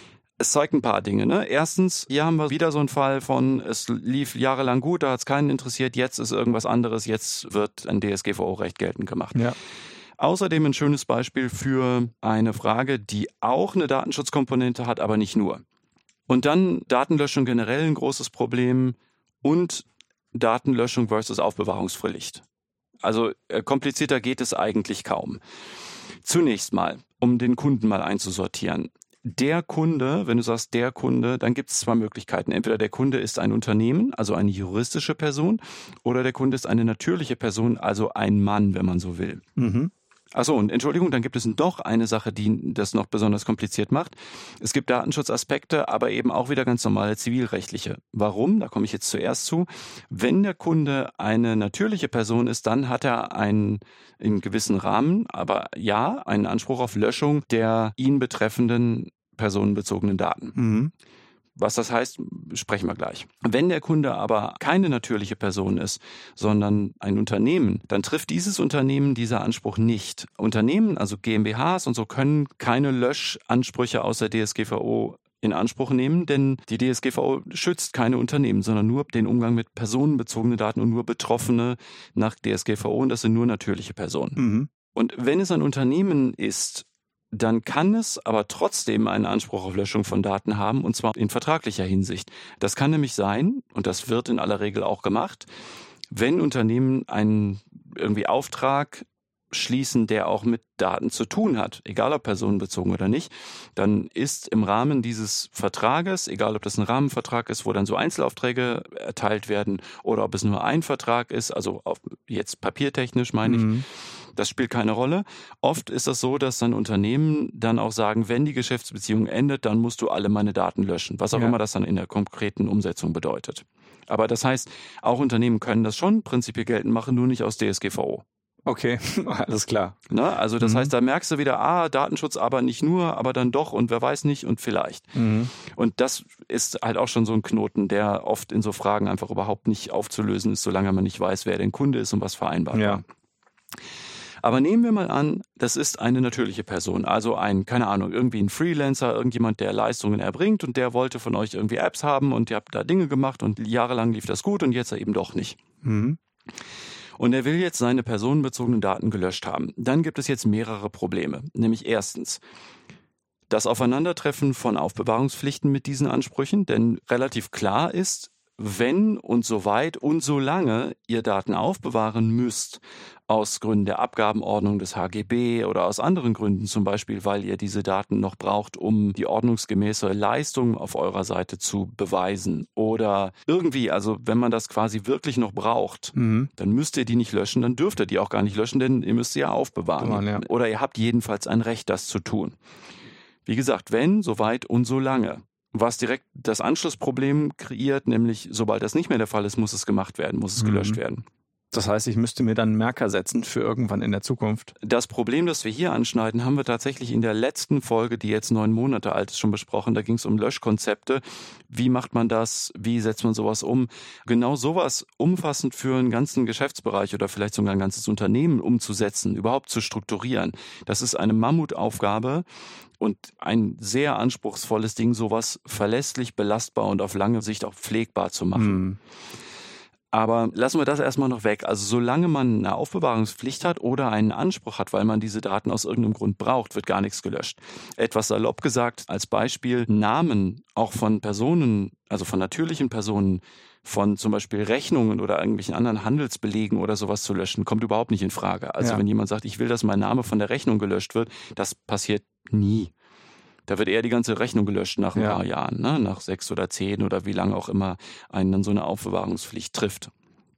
es zeigt ein paar Dinge. Ne? Erstens, hier haben wir wieder so einen Fall von, es lief jahrelang gut, da hat es keinen interessiert, jetzt ist irgendwas anderes, jetzt wird ein D S G V O-Recht geltend gemacht. Ja. Außerdem ein schönes Beispiel für eine Frage, die auch eine Datenschutzkomponente hat, aber nicht nur. Und dann Datenlöschung generell ein großes Problem und Datenlöschung versus Aufbewahrungspflicht. Also äh, komplizierter geht es eigentlich kaum. Zunächst mal, um den Kunden mal einzusortieren. Der Kunde, wenn du sagst der Kunde, dann gibt es zwei Möglichkeiten. Entweder der Kunde ist ein Unternehmen, also eine juristische Person, oder der Kunde ist eine natürliche Person, also ein Mann, wenn man so will. Mhm. Achso, und Entschuldigung, dann gibt es doch eine Sache, die das noch besonders kompliziert macht. Es gibt Datenschutzaspekte, aber eben auch wieder ganz normale zivilrechtliche. Warum? Da komme ich jetzt zuerst zu. Wenn der Kunde eine natürliche Person ist, dann hat er einen in gewissen Rahmen, aber ja, einen Anspruch auf Löschung der ihn betreffenden personenbezogenen Daten. Mhm. Was das heißt, sprechen wir gleich. Wenn der Kunde aber keine natürliche Person ist, sondern ein Unternehmen, dann trifft dieses Unternehmen dieser Anspruch nicht. Unternehmen, also GmbHs und so, können keine Löschansprüche aus der D S G V O in Anspruch nehmen, denn die D S G V O schützt keine Unternehmen, sondern nur den Umgang mit personenbezogenen Daten und nur Betroffene nach D S G V O, und das sind nur natürliche Personen. Mhm. Und wenn es ein Unternehmen ist, dann kann es aber trotzdem einen Anspruch auf Löschung von Daten haben, und zwar in vertraglicher Hinsicht. Das kann nämlich sein, und das wird in aller Regel auch gemacht, wenn Unternehmen einen irgendwie Auftrag schließen, der auch mit Daten zu tun hat, egal ob personenbezogen oder nicht, dann ist im Rahmen dieses Vertrages, egal ob das ein Rahmenvertrag ist, wo dann so Einzelaufträge erteilt werden, oder ob es nur ein Vertrag ist, also auf, jetzt papiertechnisch meine ich, mhm. Das spielt keine Rolle. Oft ist das so, dass dann Unternehmen dann auch sagen, wenn die Geschäftsbeziehung endet, dann musst du alle meine Daten löschen, was auch ja. immer das dann in der konkreten Umsetzung bedeutet. Aber das heißt, auch Unternehmen können das schon prinzipiell geltend machen, nur nicht aus D S G V O. Okay, alles klar. Ne? Also das mhm. heißt, da merkst du wieder, ah, Datenschutz, aber nicht nur, aber dann doch und wer weiß nicht und vielleicht. Mhm. Und das ist halt auch schon so ein Knoten, der oft in so Fragen einfach überhaupt nicht aufzulösen ist, solange man nicht weiß, wer denn Kunde ist und was vereinbart ja. war. Aber nehmen wir mal an, das ist eine natürliche Person, also ein, keine Ahnung, irgendwie ein Freelancer, irgendjemand, der Leistungen erbringt und der wollte von euch irgendwie Apps haben und ihr habt da Dinge gemacht und jahrelang lief das gut und jetzt eben doch nicht. Mhm. Und er will jetzt seine personenbezogenen Daten gelöscht haben. Dann gibt es jetzt mehrere Probleme. Nämlich erstens das Aufeinandertreffen von Aufbewahrungspflichten mit diesen Ansprüchen. Denn relativ klar ist, wenn und soweit und solange ihr Daten aufbewahren müsst, aus Gründen der Abgabenordnung des H G B oder aus anderen Gründen, zum Beispiel, weil ihr diese Daten noch braucht, um die ordnungsgemäße Leistung auf eurer Seite zu beweisen oder irgendwie, also wenn man das quasi wirklich noch braucht, mhm. dann müsst ihr die nicht löschen, dann dürft ihr die auch gar nicht löschen, denn ihr müsst sie ja aufbewahren. Mann, ja. Oder ihr habt jedenfalls ein Recht, das zu tun. Wie gesagt, wenn, soweit und solange. Was direkt das Anschlussproblem kreiert, nämlich sobald das nicht mehr der Fall ist, muss es gemacht werden, muss es gelöscht mhm. werden. Das heißt, ich müsste mir dann einen Merker setzen für irgendwann in der Zukunft. Das Problem, das wir hier anschneiden, haben wir tatsächlich in der letzten Folge, die jetzt neun Monate alt ist, schon besprochen. Da ging es um Löschkonzepte. Wie macht man das? Wie setzt man sowas um? Genau sowas umfassend für einen ganzen Geschäftsbereich oder vielleicht sogar ein ganzes Unternehmen umzusetzen, überhaupt zu strukturieren. Das ist eine Mammutaufgabe. Und ein sehr anspruchsvolles Ding, sowas verlässlich, belastbar und auf lange Sicht auch pflegbar zu machen. Hm. Aber lassen wir das erstmal noch weg. Also solange man eine Aufbewahrungspflicht hat oder einen Anspruch hat, weil man diese Daten aus irgendeinem Grund braucht, wird gar nichts gelöscht. Etwas salopp gesagt, als Beispiel Namen auch von Personen, also von natürlichen Personen, von zum Beispiel Rechnungen oder irgendwelchen anderen Handelsbelegen oder sowas zu löschen, kommt überhaupt nicht in Frage. Also ja. wenn jemand sagt, ich will, dass mein Name von der Rechnung gelöscht wird, das passiert nie. Da wird eher die ganze Rechnung gelöscht nach ein ja. paar Jahren, ne? Nach sechs oder zehn oder wie lange auch immer einen dann so eine Aufbewahrungspflicht trifft.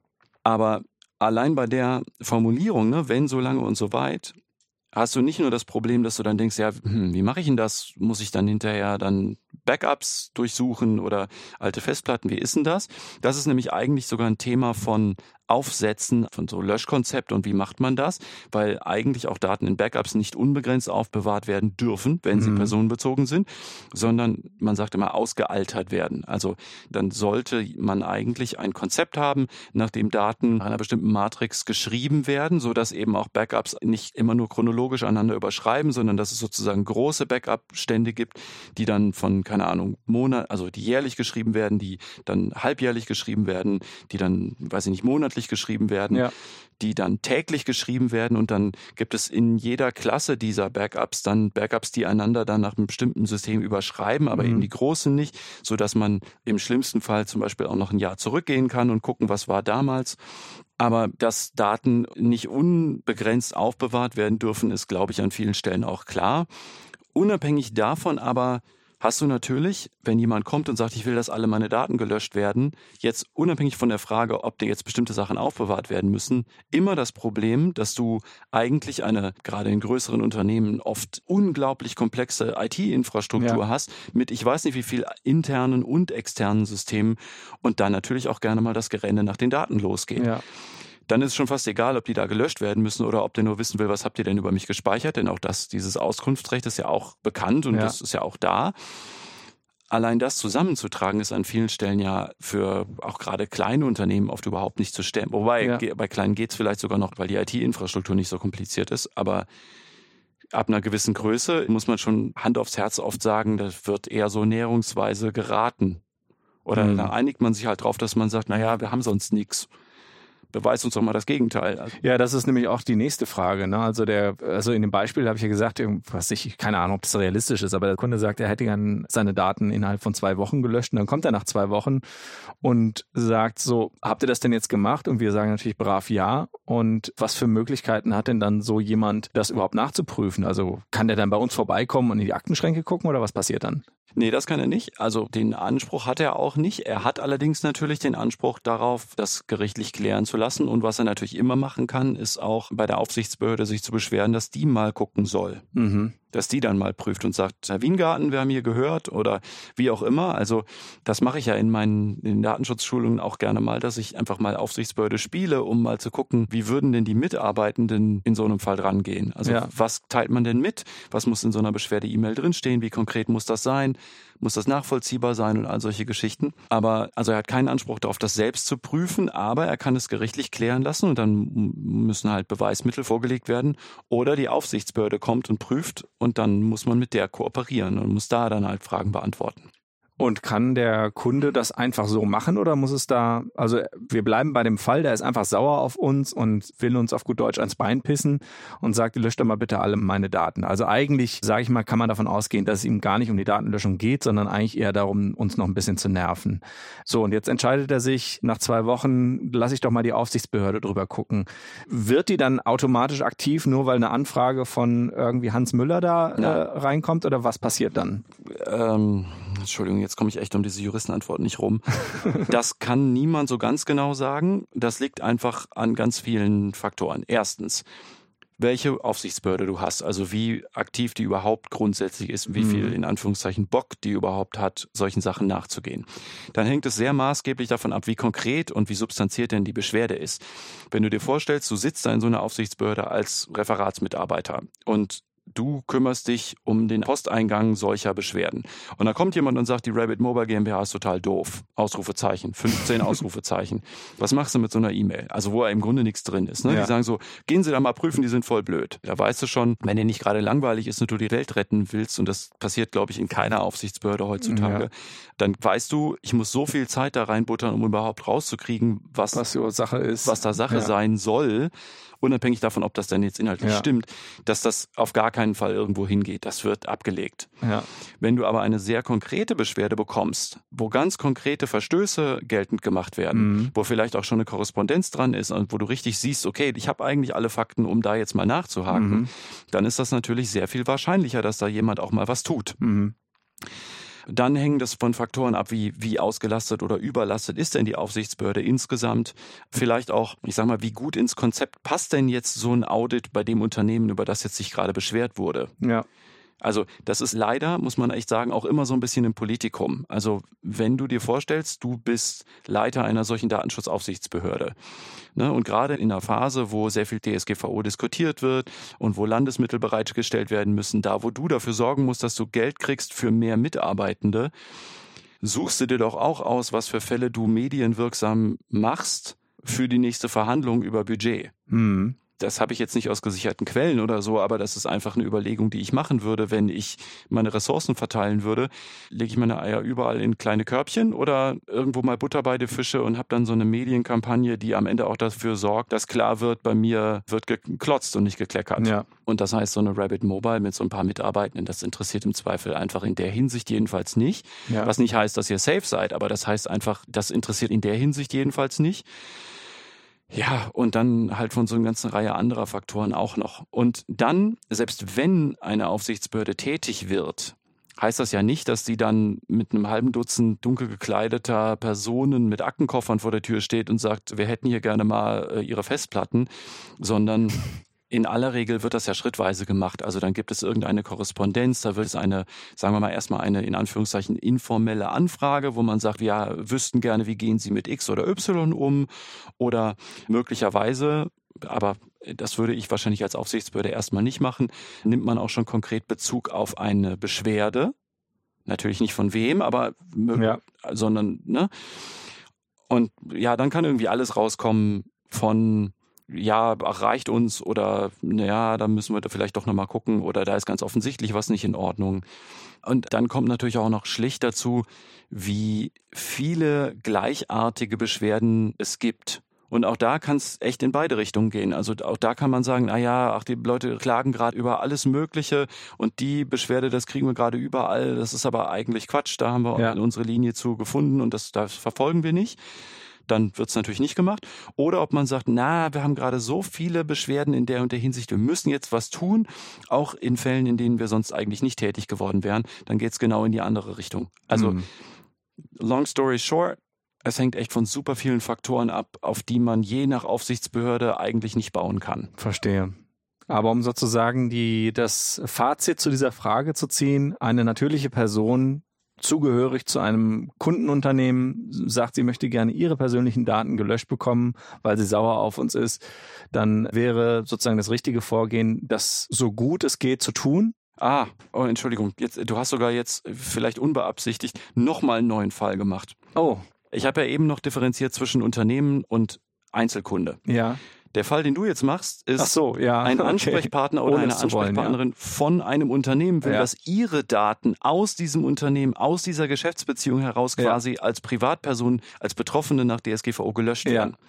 Aber allein bei der Formulierung, ne, wenn, so lange und so weit, hast du nicht nur das Problem, dass du dann denkst, ja, hm, wie mache ich denn das? Muss ich dann hinterher dann Backups durchsuchen oder alte Festplatten? Wie ist denn das? Das ist nämlich eigentlich sogar ein Thema von Aufsetzen, von so Löschkonzept und wie macht man das? Weil eigentlich auch Daten in Backups nicht unbegrenzt aufbewahrt werden dürfen, wenn sie mhm. personenbezogen sind, sondern man sagt immer ausgealtert werden. Also dann sollte man eigentlich ein Konzept haben, nach dem Daten einer bestimmten Matrix geschrieben werden, sodass eben auch Backups nicht immer nur chronologisch einander überschreiben, sondern dass es sozusagen große Backup-Stände gibt, die dann von, keine Ahnung, Monat, also die jährlich geschrieben werden, die dann halbjährlich geschrieben werden, die dann, weiß ich nicht, monatlich geschrieben werden, ja. die dann täglich geschrieben werden und dann gibt es in jeder Klasse dieser Backups dann Backups, die einander dann nach einem bestimmten System überschreiben, aber mhm. eben die großen nicht, sodass man im schlimmsten Fall zum Beispiel auch noch ein Jahr zurückgehen kann und gucken, was war damals. Aber dass Daten nicht unbegrenzt aufbewahrt werden dürfen, ist, glaube ich, an vielen Stellen auch klar. Unabhängig davon aber hast du natürlich, wenn jemand kommt und sagt, ich will, dass alle meine Daten gelöscht werden, jetzt unabhängig von der Frage, ob dir jetzt bestimmte Sachen aufbewahrt werden müssen, immer das Problem, dass du eigentlich eine, gerade in größeren Unternehmen, oft unglaublich komplexe I T-Infrastruktur ja. hast, mit ich weiß nicht wie viel internen und externen Systemen und dann natürlich auch gerne mal das Gerenne nach den Daten losgeht. Ja. Dann ist es schon fast egal, ob die da gelöscht werden müssen oder ob der nur wissen will, was habt ihr denn über mich gespeichert, denn auch das, dieses Auskunftsrecht ist ja auch bekannt und ja. das ist ja auch da. Allein das zusammenzutragen ist an vielen Stellen ja für auch gerade kleine Unternehmen oft überhaupt nicht zu stemmen. Wobei, ja. bei kleinen geht es vielleicht sogar noch, weil die I T-Infrastruktur nicht so kompliziert ist, aber ab einer gewissen Größe muss man schon Hand aufs Herz oft sagen, das wird eher so näherungsweise geraten. Oder mhm. da einigt man sich halt drauf, dass man sagt, naja, wir haben sonst nichts. Beweist uns doch mal das Gegenteil. Ja, das ist nämlich auch die nächste Frage. Ne? Also der, also in dem Beispiel habe ich ja gesagt, was ich, keine Ahnung, ob das realistisch ist, aber der Kunde sagt, er hätte gern seine Daten innerhalb von zwei Wochen gelöscht und dann kommt er nach zwei Wochen und sagt so, habt ihr das denn jetzt gemacht? Und wir sagen natürlich brav ja. Und was für Möglichkeiten hat denn dann so jemand, das überhaupt nachzuprüfen? Also kann der dann bei uns vorbeikommen und in die Aktenschränke gucken oder was passiert dann? Nee, das kann er nicht. Also den Anspruch hat er auch nicht. Er hat allerdings natürlich den Anspruch darauf, das gerichtlich klären zu lassen. Und was er natürlich immer machen kann, ist auch bei der Aufsichtsbehörde sich zu beschweren, dass die mal gucken soll. Mhm. Dass die dann mal prüft und sagt, Herr Wiengarten, wir haben hier gehört oder wie auch immer. Also das mache ich ja in meinen in Datenschutzschulungen auch gerne mal, dass ich einfach mal Aufsichtsbehörde spiele, um mal zu gucken, wie würden denn die Mitarbeitenden in so einem Fall rangehen. Also ja. was teilt man denn mit? Was muss in so einer Beschwerde-E-Mail drinstehen? Wie konkret muss das sein? Muss das nachvollziehbar sein und all solche Geschichten. Aber also er hat keinen Anspruch darauf, das selbst zu prüfen, aber er kann es gerichtlich klären lassen und dann müssen halt Beweismittel vorgelegt werden. Oder die Aufsichtsbehörde kommt und prüft und dann muss man mit der kooperieren und muss da dann halt Fragen beantworten. Und kann der Kunde das einfach so machen oder muss es da, also wir bleiben bei dem Fall, der ist einfach sauer auf uns und will uns auf gut Deutsch ans Bein pissen und sagt, löscht doch mal bitte alle meine Daten. Also eigentlich, sage ich mal, kann man davon ausgehen, dass es ihm gar nicht um die Datenlöschung geht, sondern eigentlich eher darum, uns noch ein bisschen zu nerven. So, und jetzt entscheidet er sich, nach zwei Wochen lasse ich doch mal die Aufsichtsbehörde drüber gucken. Wird die dann automatisch aktiv, nur weil eine Anfrage von irgendwie Hans Müller da äh, reinkommt oder was passiert dann? Ähm, Entschuldigung, jetzt komme ich echt um diese Juristenantwort nicht rum. Das kann niemand so ganz genau sagen. Das liegt einfach an ganz vielen Faktoren. Erstens, welche Aufsichtsbehörde du hast, also wie aktiv die überhaupt grundsätzlich ist, wie viel in Anführungszeichen Bock die überhaupt hat, solchen Sachen nachzugehen. Dann hängt es sehr maßgeblich davon ab, wie konkret und wie substanziert denn die Beschwerde ist. Wenn du dir vorstellst, du sitzt da in so einer Aufsichtsbehörde als Referatsmitarbeiter und du kümmerst dich um den Posteingang solcher Beschwerden. Und dann kommt jemand und sagt, die Rabbit Mobile GmbH ist total doof. Ausrufezeichen, fünfzehn Ausrufezeichen. Was machst du mit so einer E-Mail? Also wo im Grunde nichts drin ist. Ne? Ja. Die sagen so, gehen Sie da mal prüfen, die sind voll blöd. Da weißt du schon, wenn dir nicht gerade langweilig ist und du die Welt retten willst, und das passiert, glaube ich, in keiner Aufsichtsbehörde heutzutage, ja. dann weißt du, ich muss so viel Zeit da reinbuttern, um überhaupt rauszukriegen, was, was die Sache ist. Was da Sache ja. sein soll. Unabhängig davon, ob das denn jetzt inhaltlich ja. stimmt, dass das auf gar keinen Fall irgendwo hingeht. Das wird abgelegt. Ja. Wenn du aber eine sehr konkrete Beschwerde bekommst, wo ganz konkrete Verstöße geltend gemacht werden, mhm. wo vielleicht auch schon eine Korrespondenz dran ist und wo du richtig siehst, okay, ich habe eigentlich alle Fakten, um da jetzt mal nachzuhaken, mhm. dann ist das natürlich sehr viel wahrscheinlicher, dass da jemand auch mal was tut. Mhm. Dann hängt es von Faktoren ab, wie, wie ausgelastet oder überlastet ist denn die Aufsichtsbehörde insgesamt. Vielleicht auch, ich sag mal, wie gut ins Konzept passt denn jetzt so ein Audit bei dem Unternehmen, über das jetzt sich gerade beschwert wurde. Ja. Also das ist leider, muss man echt sagen, auch immer so ein bisschen im Politikum. Also wenn du dir vorstellst, du bist Leiter einer solchen Datenschutzaufsichtsbehörde, ne, und gerade in einer Phase, wo sehr viel D S G V O diskutiert wird und wo Landesmittel bereitgestellt werden müssen, da wo du dafür sorgen musst, dass du Geld kriegst für mehr Mitarbeitende, suchst du dir doch auch aus, was für Fälle du medienwirksam machst für die nächste Verhandlung über Budget. Mhm. Das habe ich jetzt nicht aus gesicherten Quellen oder so, aber das ist einfach eine Überlegung, die ich machen würde, wenn ich meine Ressourcen verteilen würde. Lege ich meine Eier überall in kleine Körbchen oder irgendwo mal Butter bei die Fische und habe dann so eine Medienkampagne, die am Ende auch dafür sorgt, dass klar wird, bei mir wird geklotzt und nicht gekleckert. Ja. Und das heißt, so eine Rabbit Mobile mit so ein paar Mitarbeitenden, das interessiert im Zweifel einfach in der Hinsicht jedenfalls nicht. Ja. Was nicht heißt, dass ihr safe seid, aber das heißt einfach, das interessiert in der Hinsicht jedenfalls nicht. Ja, und dann halt von so einer ganzen Reihe anderer Faktoren auch noch. Und dann, selbst wenn eine Aufsichtsbehörde tätig wird, heißt das ja nicht, dass die dann mit einem halben Dutzend dunkel gekleideter Personen mit Aktenkoffern vor der Tür steht und sagt, wir hätten hier gerne mal äh, ihre Festplatten, sondern in aller Regel wird das ja schrittweise gemacht. Also dann gibt es irgendeine Korrespondenz, da wird es eine, sagen wir mal erstmal eine in Anführungszeichen informelle Anfrage, wo man sagt, wir wüssten gerne, wie gehen Sie mit X oder Y um oder möglicherweise, aber das würde ich wahrscheinlich als Aufsichtsbehörde erstmal nicht machen, nimmt man auch schon konkret Bezug auf eine Beschwerde. Natürlich nicht von wem, aber ja. sondern, ne? Und ja, dann kann irgendwie alles rauskommen von ja, reicht uns oder naja, da müssen wir da vielleicht doch nochmal gucken oder da ist ganz offensichtlich was nicht in Ordnung. Und dann kommt natürlich auch noch schlicht dazu, wie viele gleichartige Beschwerden es gibt. Und auch da kann es echt in beide Richtungen gehen. Also auch da kann man sagen, na ja, ach, die Leute klagen gerade über alles Mögliche und die Beschwerde, das kriegen wir gerade überall. Das ist aber eigentlich Quatsch. Da haben wir ja. unsere Linie zu gefunden und das, das verfolgen wir nicht. Dann wird es natürlich nicht gemacht. Oder ob man sagt, na, wir haben gerade so viele Beschwerden in der und der Hinsicht, wir müssen jetzt was tun, auch in Fällen, in denen wir sonst eigentlich nicht tätig geworden wären, dann geht es genau in die andere Richtung. Also, mhm. long story short, es hängt echt von super vielen Faktoren ab, auf die man je nach Aufsichtsbehörde eigentlich nicht bauen kann. Verstehe. Aber um sozusagen die, das Fazit zu dieser Frage zu ziehen, eine natürliche Person zugehörig zu einem Kundenunternehmen, sagt, sie möchte gerne ihre persönlichen Daten gelöscht bekommen, weil sie sauer auf uns ist, dann wäre sozusagen das richtige Vorgehen, das so gut es geht zu tun. Ah, oh, Entschuldigung, jetzt, du hast sogar jetzt vielleicht unbeabsichtigt nochmal einen neuen Fall gemacht. Oh. Ich habe ja eben noch differenziert zwischen Unternehmen und Einzelkunde. Ja. Der Fall, den du jetzt machst, ist Ach so, ja. ein Okay. Ansprechpartner oder Ohne eine es zu wollen, Ansprechpartnerin ja. von einem Unternehmen will, Ja. dass ihre Daten aus diesem Unternehmen, aus dieser Geschäftsbeziehung heraus Ja. quasi als Privatperson, als Betroffene nach D S G V O gelöscht Ja. werden.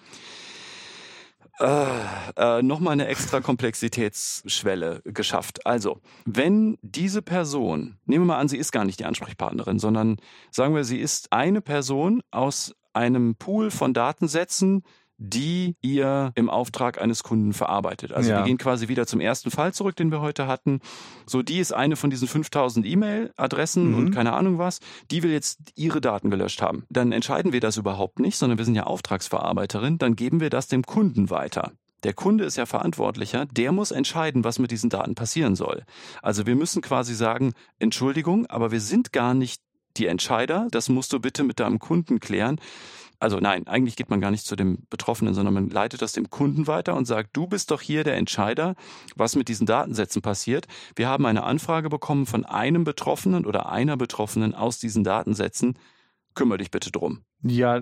Äh, äh, nochmal eine extra Komplexitätsschwelle geschafft. Also, wenn diese Person, nehmen wir mal an, sie ist gar nicht die Ansprechpartnerin, sondern sagen wir, sie ist eine Person aus einem Pool von Datensätzen, die ihr im Auftrag eines Kunden verarbeitet. Also Ja. wir gehen quasi wieder zum ersten Fall zurück, den wir heute hatten. So, die ist eine von diesen fünftausend E-Mail-Adressen Mhm. und keine Ahnung was. Die will jetzt ihre Daten gelöscht haben. Dann entscheiden wir das überhaupt nicht, sondern wir sind ja Auftragsverarbeiterin. Dann geben wir das dem Kunden weiter. Der Kunde ist ja Verantwortlicher, der muss entscheiden, was mit diesen Daten passieren soll. Also wir müssen quasi sagen, Entschuldigung, aber wir sind gar nicht die Entscheider, das musst du bitte mit deinem Kunden klären. Also nein, eigentlich geht man gar nicht zu dem Betroffenen, sondern man leitet das dem Kunden weiter und sagt, du bist doch hier der Entscheider, was mit diesen Datensätzen passiert. Wir haben eine Anfrage bekommen von einem Betroffenen oder einer Betroffenen aus diesen Datensätzen. Kümmere dich bitte drum. Ja,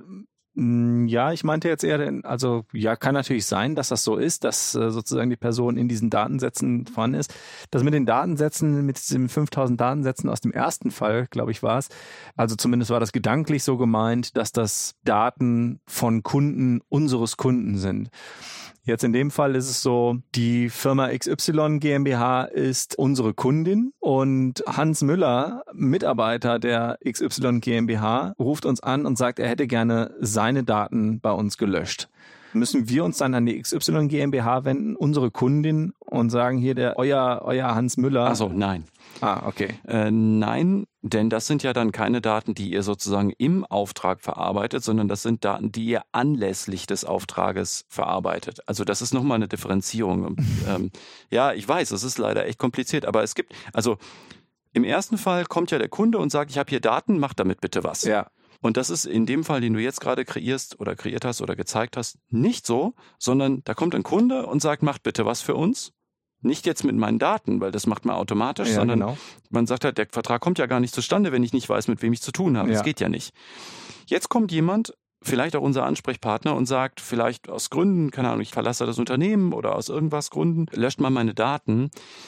mh, ja, ich meinte jetzt eher, den- also ja, kann natürlich sein, dass das so ist, dass äh, sozusagen die Person in diesen Datensätzen vorhanden ist. Das mit den Datensätzen, mit diesen fünftausend Datensätzen aus dem ersten Fall, glaube ich, war es. Also zumindest war das gedanklich so gemeint, dass das Daten von Kunden unseres Kunden sind. Jetzt in dem Fall ist es so, die Firma X Y GmbH ist unsere Kundin und Hans Müller, Mitarbeiter der X Y GmbH, ruft uns an und sagt, er hätte gerne seine Daten bei uns gelöscht. Müssen wir uns dann an die X Y GmbH wenden, unsere Kundin, und sagen hier, der euer, euer Hans Müller. Also nein. Ah, okay. Äh, nein, denn das sind ja dann keine Daten, die ihr sozusagen im Auftrag verarbeitet, sondern das sind Daten, die ihr anlässlich des Auftrages verarbeitet. Also das ist nochmal eine Differenzierung. Und, ähm, ja, ich weiß, es ist leider echt kompliziert, aber es gibt, also im ersten Fall kommt ja der Kunde und sagt, ich habe hier Daten, mach damit bitte was. Ja. Und das ist in dem Fall, den du jetzt gerade kreierst oder kreiert hast oder gezeigt hast, nicht so, sondern da kommt ein Kunde und sagt, macht bitte was für uns. Nicht jetzt mit meinen Daten, weil das macht man automatisch, Ja, sondern genau. man sagt halt, der Vertrag kommt ja gar nicht zustande, wenn ich nicht weiß, mit wem ich zu tun habe. Ja. Das geht ja nicht. Jetzt kommt jemand, vielleicht auch unser Ansprechpartner, und sagt, vielleicht aus Gründen, keine Ahnung, ich verlasse das Unternehmen oder aus irgendwas Gründen, löscht mal meine Daten.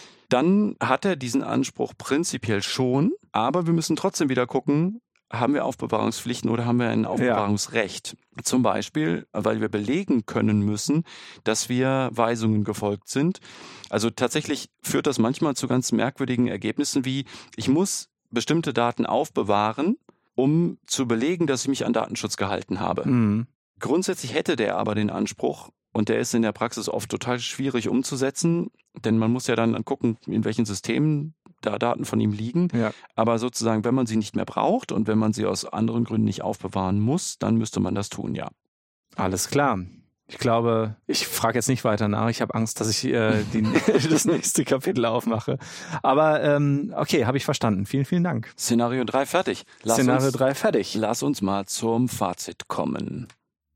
Dann hat er diesen Anspruch prinzipiell schon, aber wir müssen trotzdem wieder gucken, haben wir Aufbewahrungspflichten oder haben wir ein Aufbewahrungsrecht? Ja. Zum Beispiel, weil wir belegen können müssen, dass wir Weisungen gefolgt sind. Also tatsächlich führt das manchmal zu ganz merkwürdigen Ergebnissen wie, ich muss bestimmte Daten aufbewahren, um zu belegen, dass ich mich an Datenschutz gehalten habe. Mhm. Grundsätzlich hätte der aber den Anspruch, und der ist in der Praxis oft total schwierig umzusetzen, denn man muss ja dann gucken, in welchen Systemen da Daten von ihm liegen. Ja. Aber sozusagen, wenn man sie nicht mehr braucht und wenn man sie aus anderen Gründen nicht aufbewahren muss, dann müsste man das tun, ja. Alles klar. Ich glaube, ich frage jetzt nicht weiter nach. Ich habe Angst, dass ich äh, die, das nächste Kapitel aufmache. Aber ähm, okay, habe ich verstanden. Vielen, vielen Dank. Szenario drei fertig. Lass Szenario uns, drei fertig. Lass uns mal zum Fazit kommen.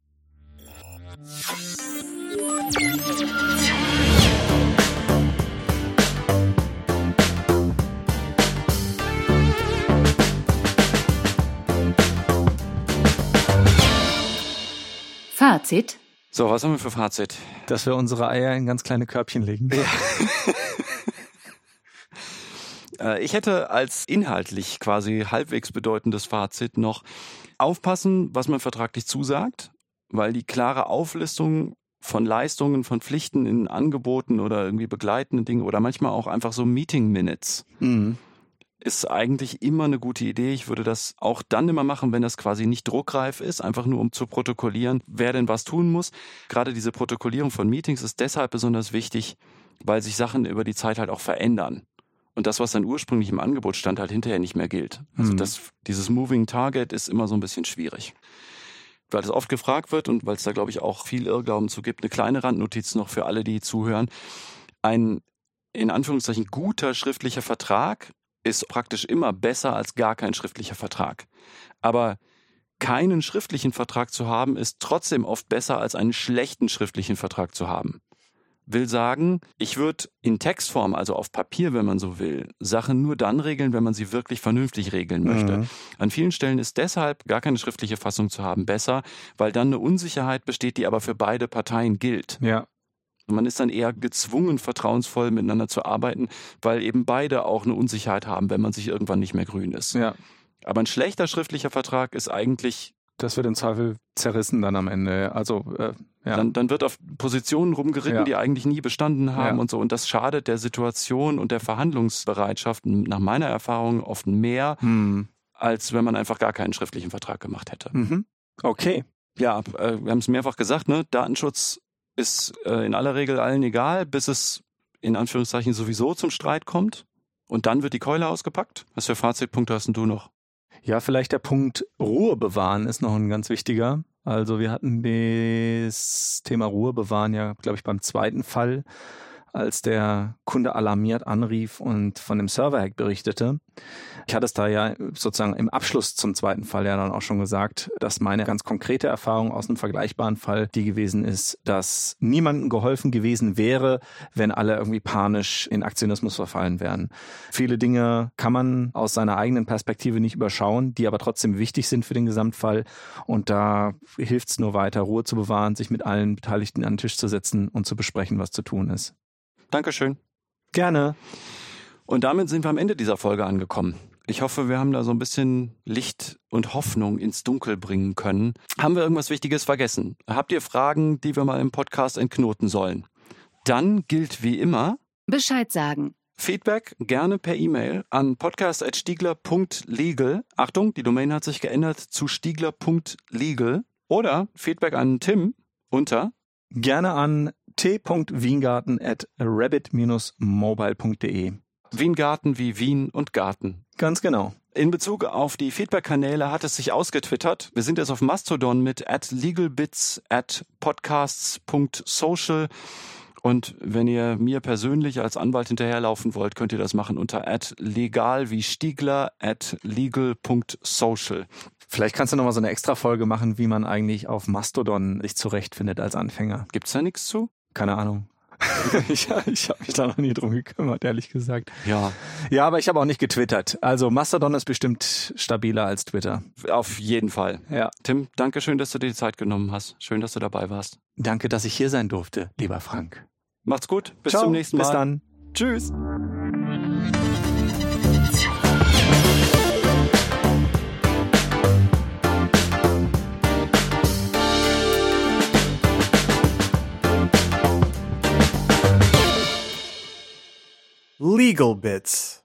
Fazit. So, was haben wir für Fazit? Dass wir unsere Eier in ganz kleine Körbchen legen. Ja. Ich hätte als inhaltlich quasi halbwegs bedeutendes Fazit noch aufpassen, was man vertraglich zusagt, weil die klare Auflistung von Leistungen, von Pflichten in Angeboten oder irgendwie begleitenden Dingen oder manchmal auch einfach so Meeting Minutes Mhm. ist eigentlich immer eine gute Idee. Ich würde das auch dann immer machen, wenn das quasi nicht druckreif ist, einfach nur um zu protokollieren, wer denn was tun muss. Gerade diese Protokollierung von Meetings ist deshalb besonders wichtig, weil sich Sachen über die Zeit halt auch verändern. Und das, was dann ursprünglich im Angebot stand, halt hinterher nicht mehr gilt. Also Mhm. das, dieses Moving Target ist immer so ein bisschen schwierig. Weil das oft gefragt wird und weil es da, glaube ich, auch viel Irrglauben zu gibt. Eine kleine Randnotiz noch für alle, die zuhören. Ein, in Anführungszeichen, guter schriftlicher Vertrag ist praktisch immer besser als gar kein schriftlicher Vertrag. Aber keinen schriftlichen Vertrag zu haben, ist trotzdem oft besser als einen schlechten schriftlichen Vertrag zu haben. Will sagen, ich würde in Textform, also auf Papier, wenn man so will, Sachen nur dann regeln, wenn man sie wirklich vernünftig regeln möchte. Mhm. An vielen Stellen ist deshalb gar keine schriftliche Fassung zu haben besser, weil dann eine Unsicherheit besteht, die aber für beide Parteien gilt. Ja. Man ist dann eher gezwungen, vertrauensvoll miteinander zu arbeiten, weil eben beide auch eine Unsicherheit haben, wenn man sich irgendwann nicht mehr grün ist. Ja. Aber ein schlechter schriftlicher Vertrag ist eigentlich... Das wird im Zweifel zerrissen dann am Ende. Also äh, ja. Dann, dann wird auf Positionen rumgeritten, ja. die eigentlich nie bestanden haben ja. und so. Und das schadet der Situation und der Verhandlungsbereitschaft nach meiner Erfahrung oft mehr, hm. als wenn man einfach gar keinen schriftlichen Vertrag gemacht hätte. Mhm. Okay. Ja, äh, wir haben es mehrfach gesagt, ne? Datenschutz ist äh, in aller Regel allen egal, bis es in Anführungszeichen sowieso zum Streit kommt. Und dann wird die Keule ausgepackt. Was für Fazitpunkte hast denn du noch? Ja, vielleicht der Punkt Ruhe bewahren ist noch ein ganz wichtiger. Also wir hatten das Thema Ruhe bewahren ja, glaube ich, beim zweiten Fall, als der Kunde alarmiert anrief und von dem Serverhack berichtete. Ich hatte es da ja sozusagen im Abschluss zum zweiten Fall ja dann auch schon gesagt, dass meine ganz konkrete Erfahrung aus einem vergleichbaren Fall die gewesen ist, dass niemandem geholfen gewesen wäre, wenn alle irgendwie panisch in Aktionismus verfallen wären. Viele Dinge kann man aus seiner eigenen Perspektive nicht überschauen, die aber trotzdem wichtig sind für den Gesamtfall. Und da hilft es nur weiter, Ruhe zu bewahren, sich mit allen Beteiligten an den Tisch zu setzen und zu besprechen, was zu tun ist. Dankeschön. Gerne. Und damit sind wir am Ende dieser Folge angekommen. Ich hoffe, wir haben da so ein bisschen Licht und Hoffnung ins Dunkel bringen können. Haben wir irgendwas Wichtiges vergessen? Habt ihr Fragen, die wir mal im Podcast entknoten sollen? Dann gilt wie immer Bescheid sagen. Feedback gerne per E-Mail an podcast at stiegler punkt legal. Achtung, die Domain hat sich geändert zu stiegler punkt legal. Oder Feedback an Tim unter gerne an t punkt wiengarten at rabbit dash mobile punkt de. Wiengarten wie Wien und Garten. Ganz genau. In Bezug auf die Feedback-Kanäle hat es sich ausgetwittert. Wir sind jetzt auf Mastodon mit at legalbits at podcasts punkt social. Und wenn ihr mir persönlich als Anwalt hinterherlaufen wollt, könnt ihr das machen unter at legal wie Stiegler at legal punkt social. Vielleicht kannst du nochmal so eine Extra-Folge machen, wie man eigentlich auf Mastodon sich zurechtfindet als Anfänger. Gibt's da nichts zu? Keine Ahnung. ich ich habe mich da noch nie drum gekümmert, ehrlich gesagt. Ja. Ja, aber ich habe auch nicht getwittert. Also Mastodon ist bestimmt stabiler als Twitter. Auf jeden Fall. Ja. Tim, danke schön, dass du dir die Zeit genommen hast. Schön, dass du dabei warst. Danke, dass ich hier sein durfte, lieber Frank. Macht's gut. Bis Ciao, zum nächsten Mal. Bis dann. Tschüss. Legal Bits.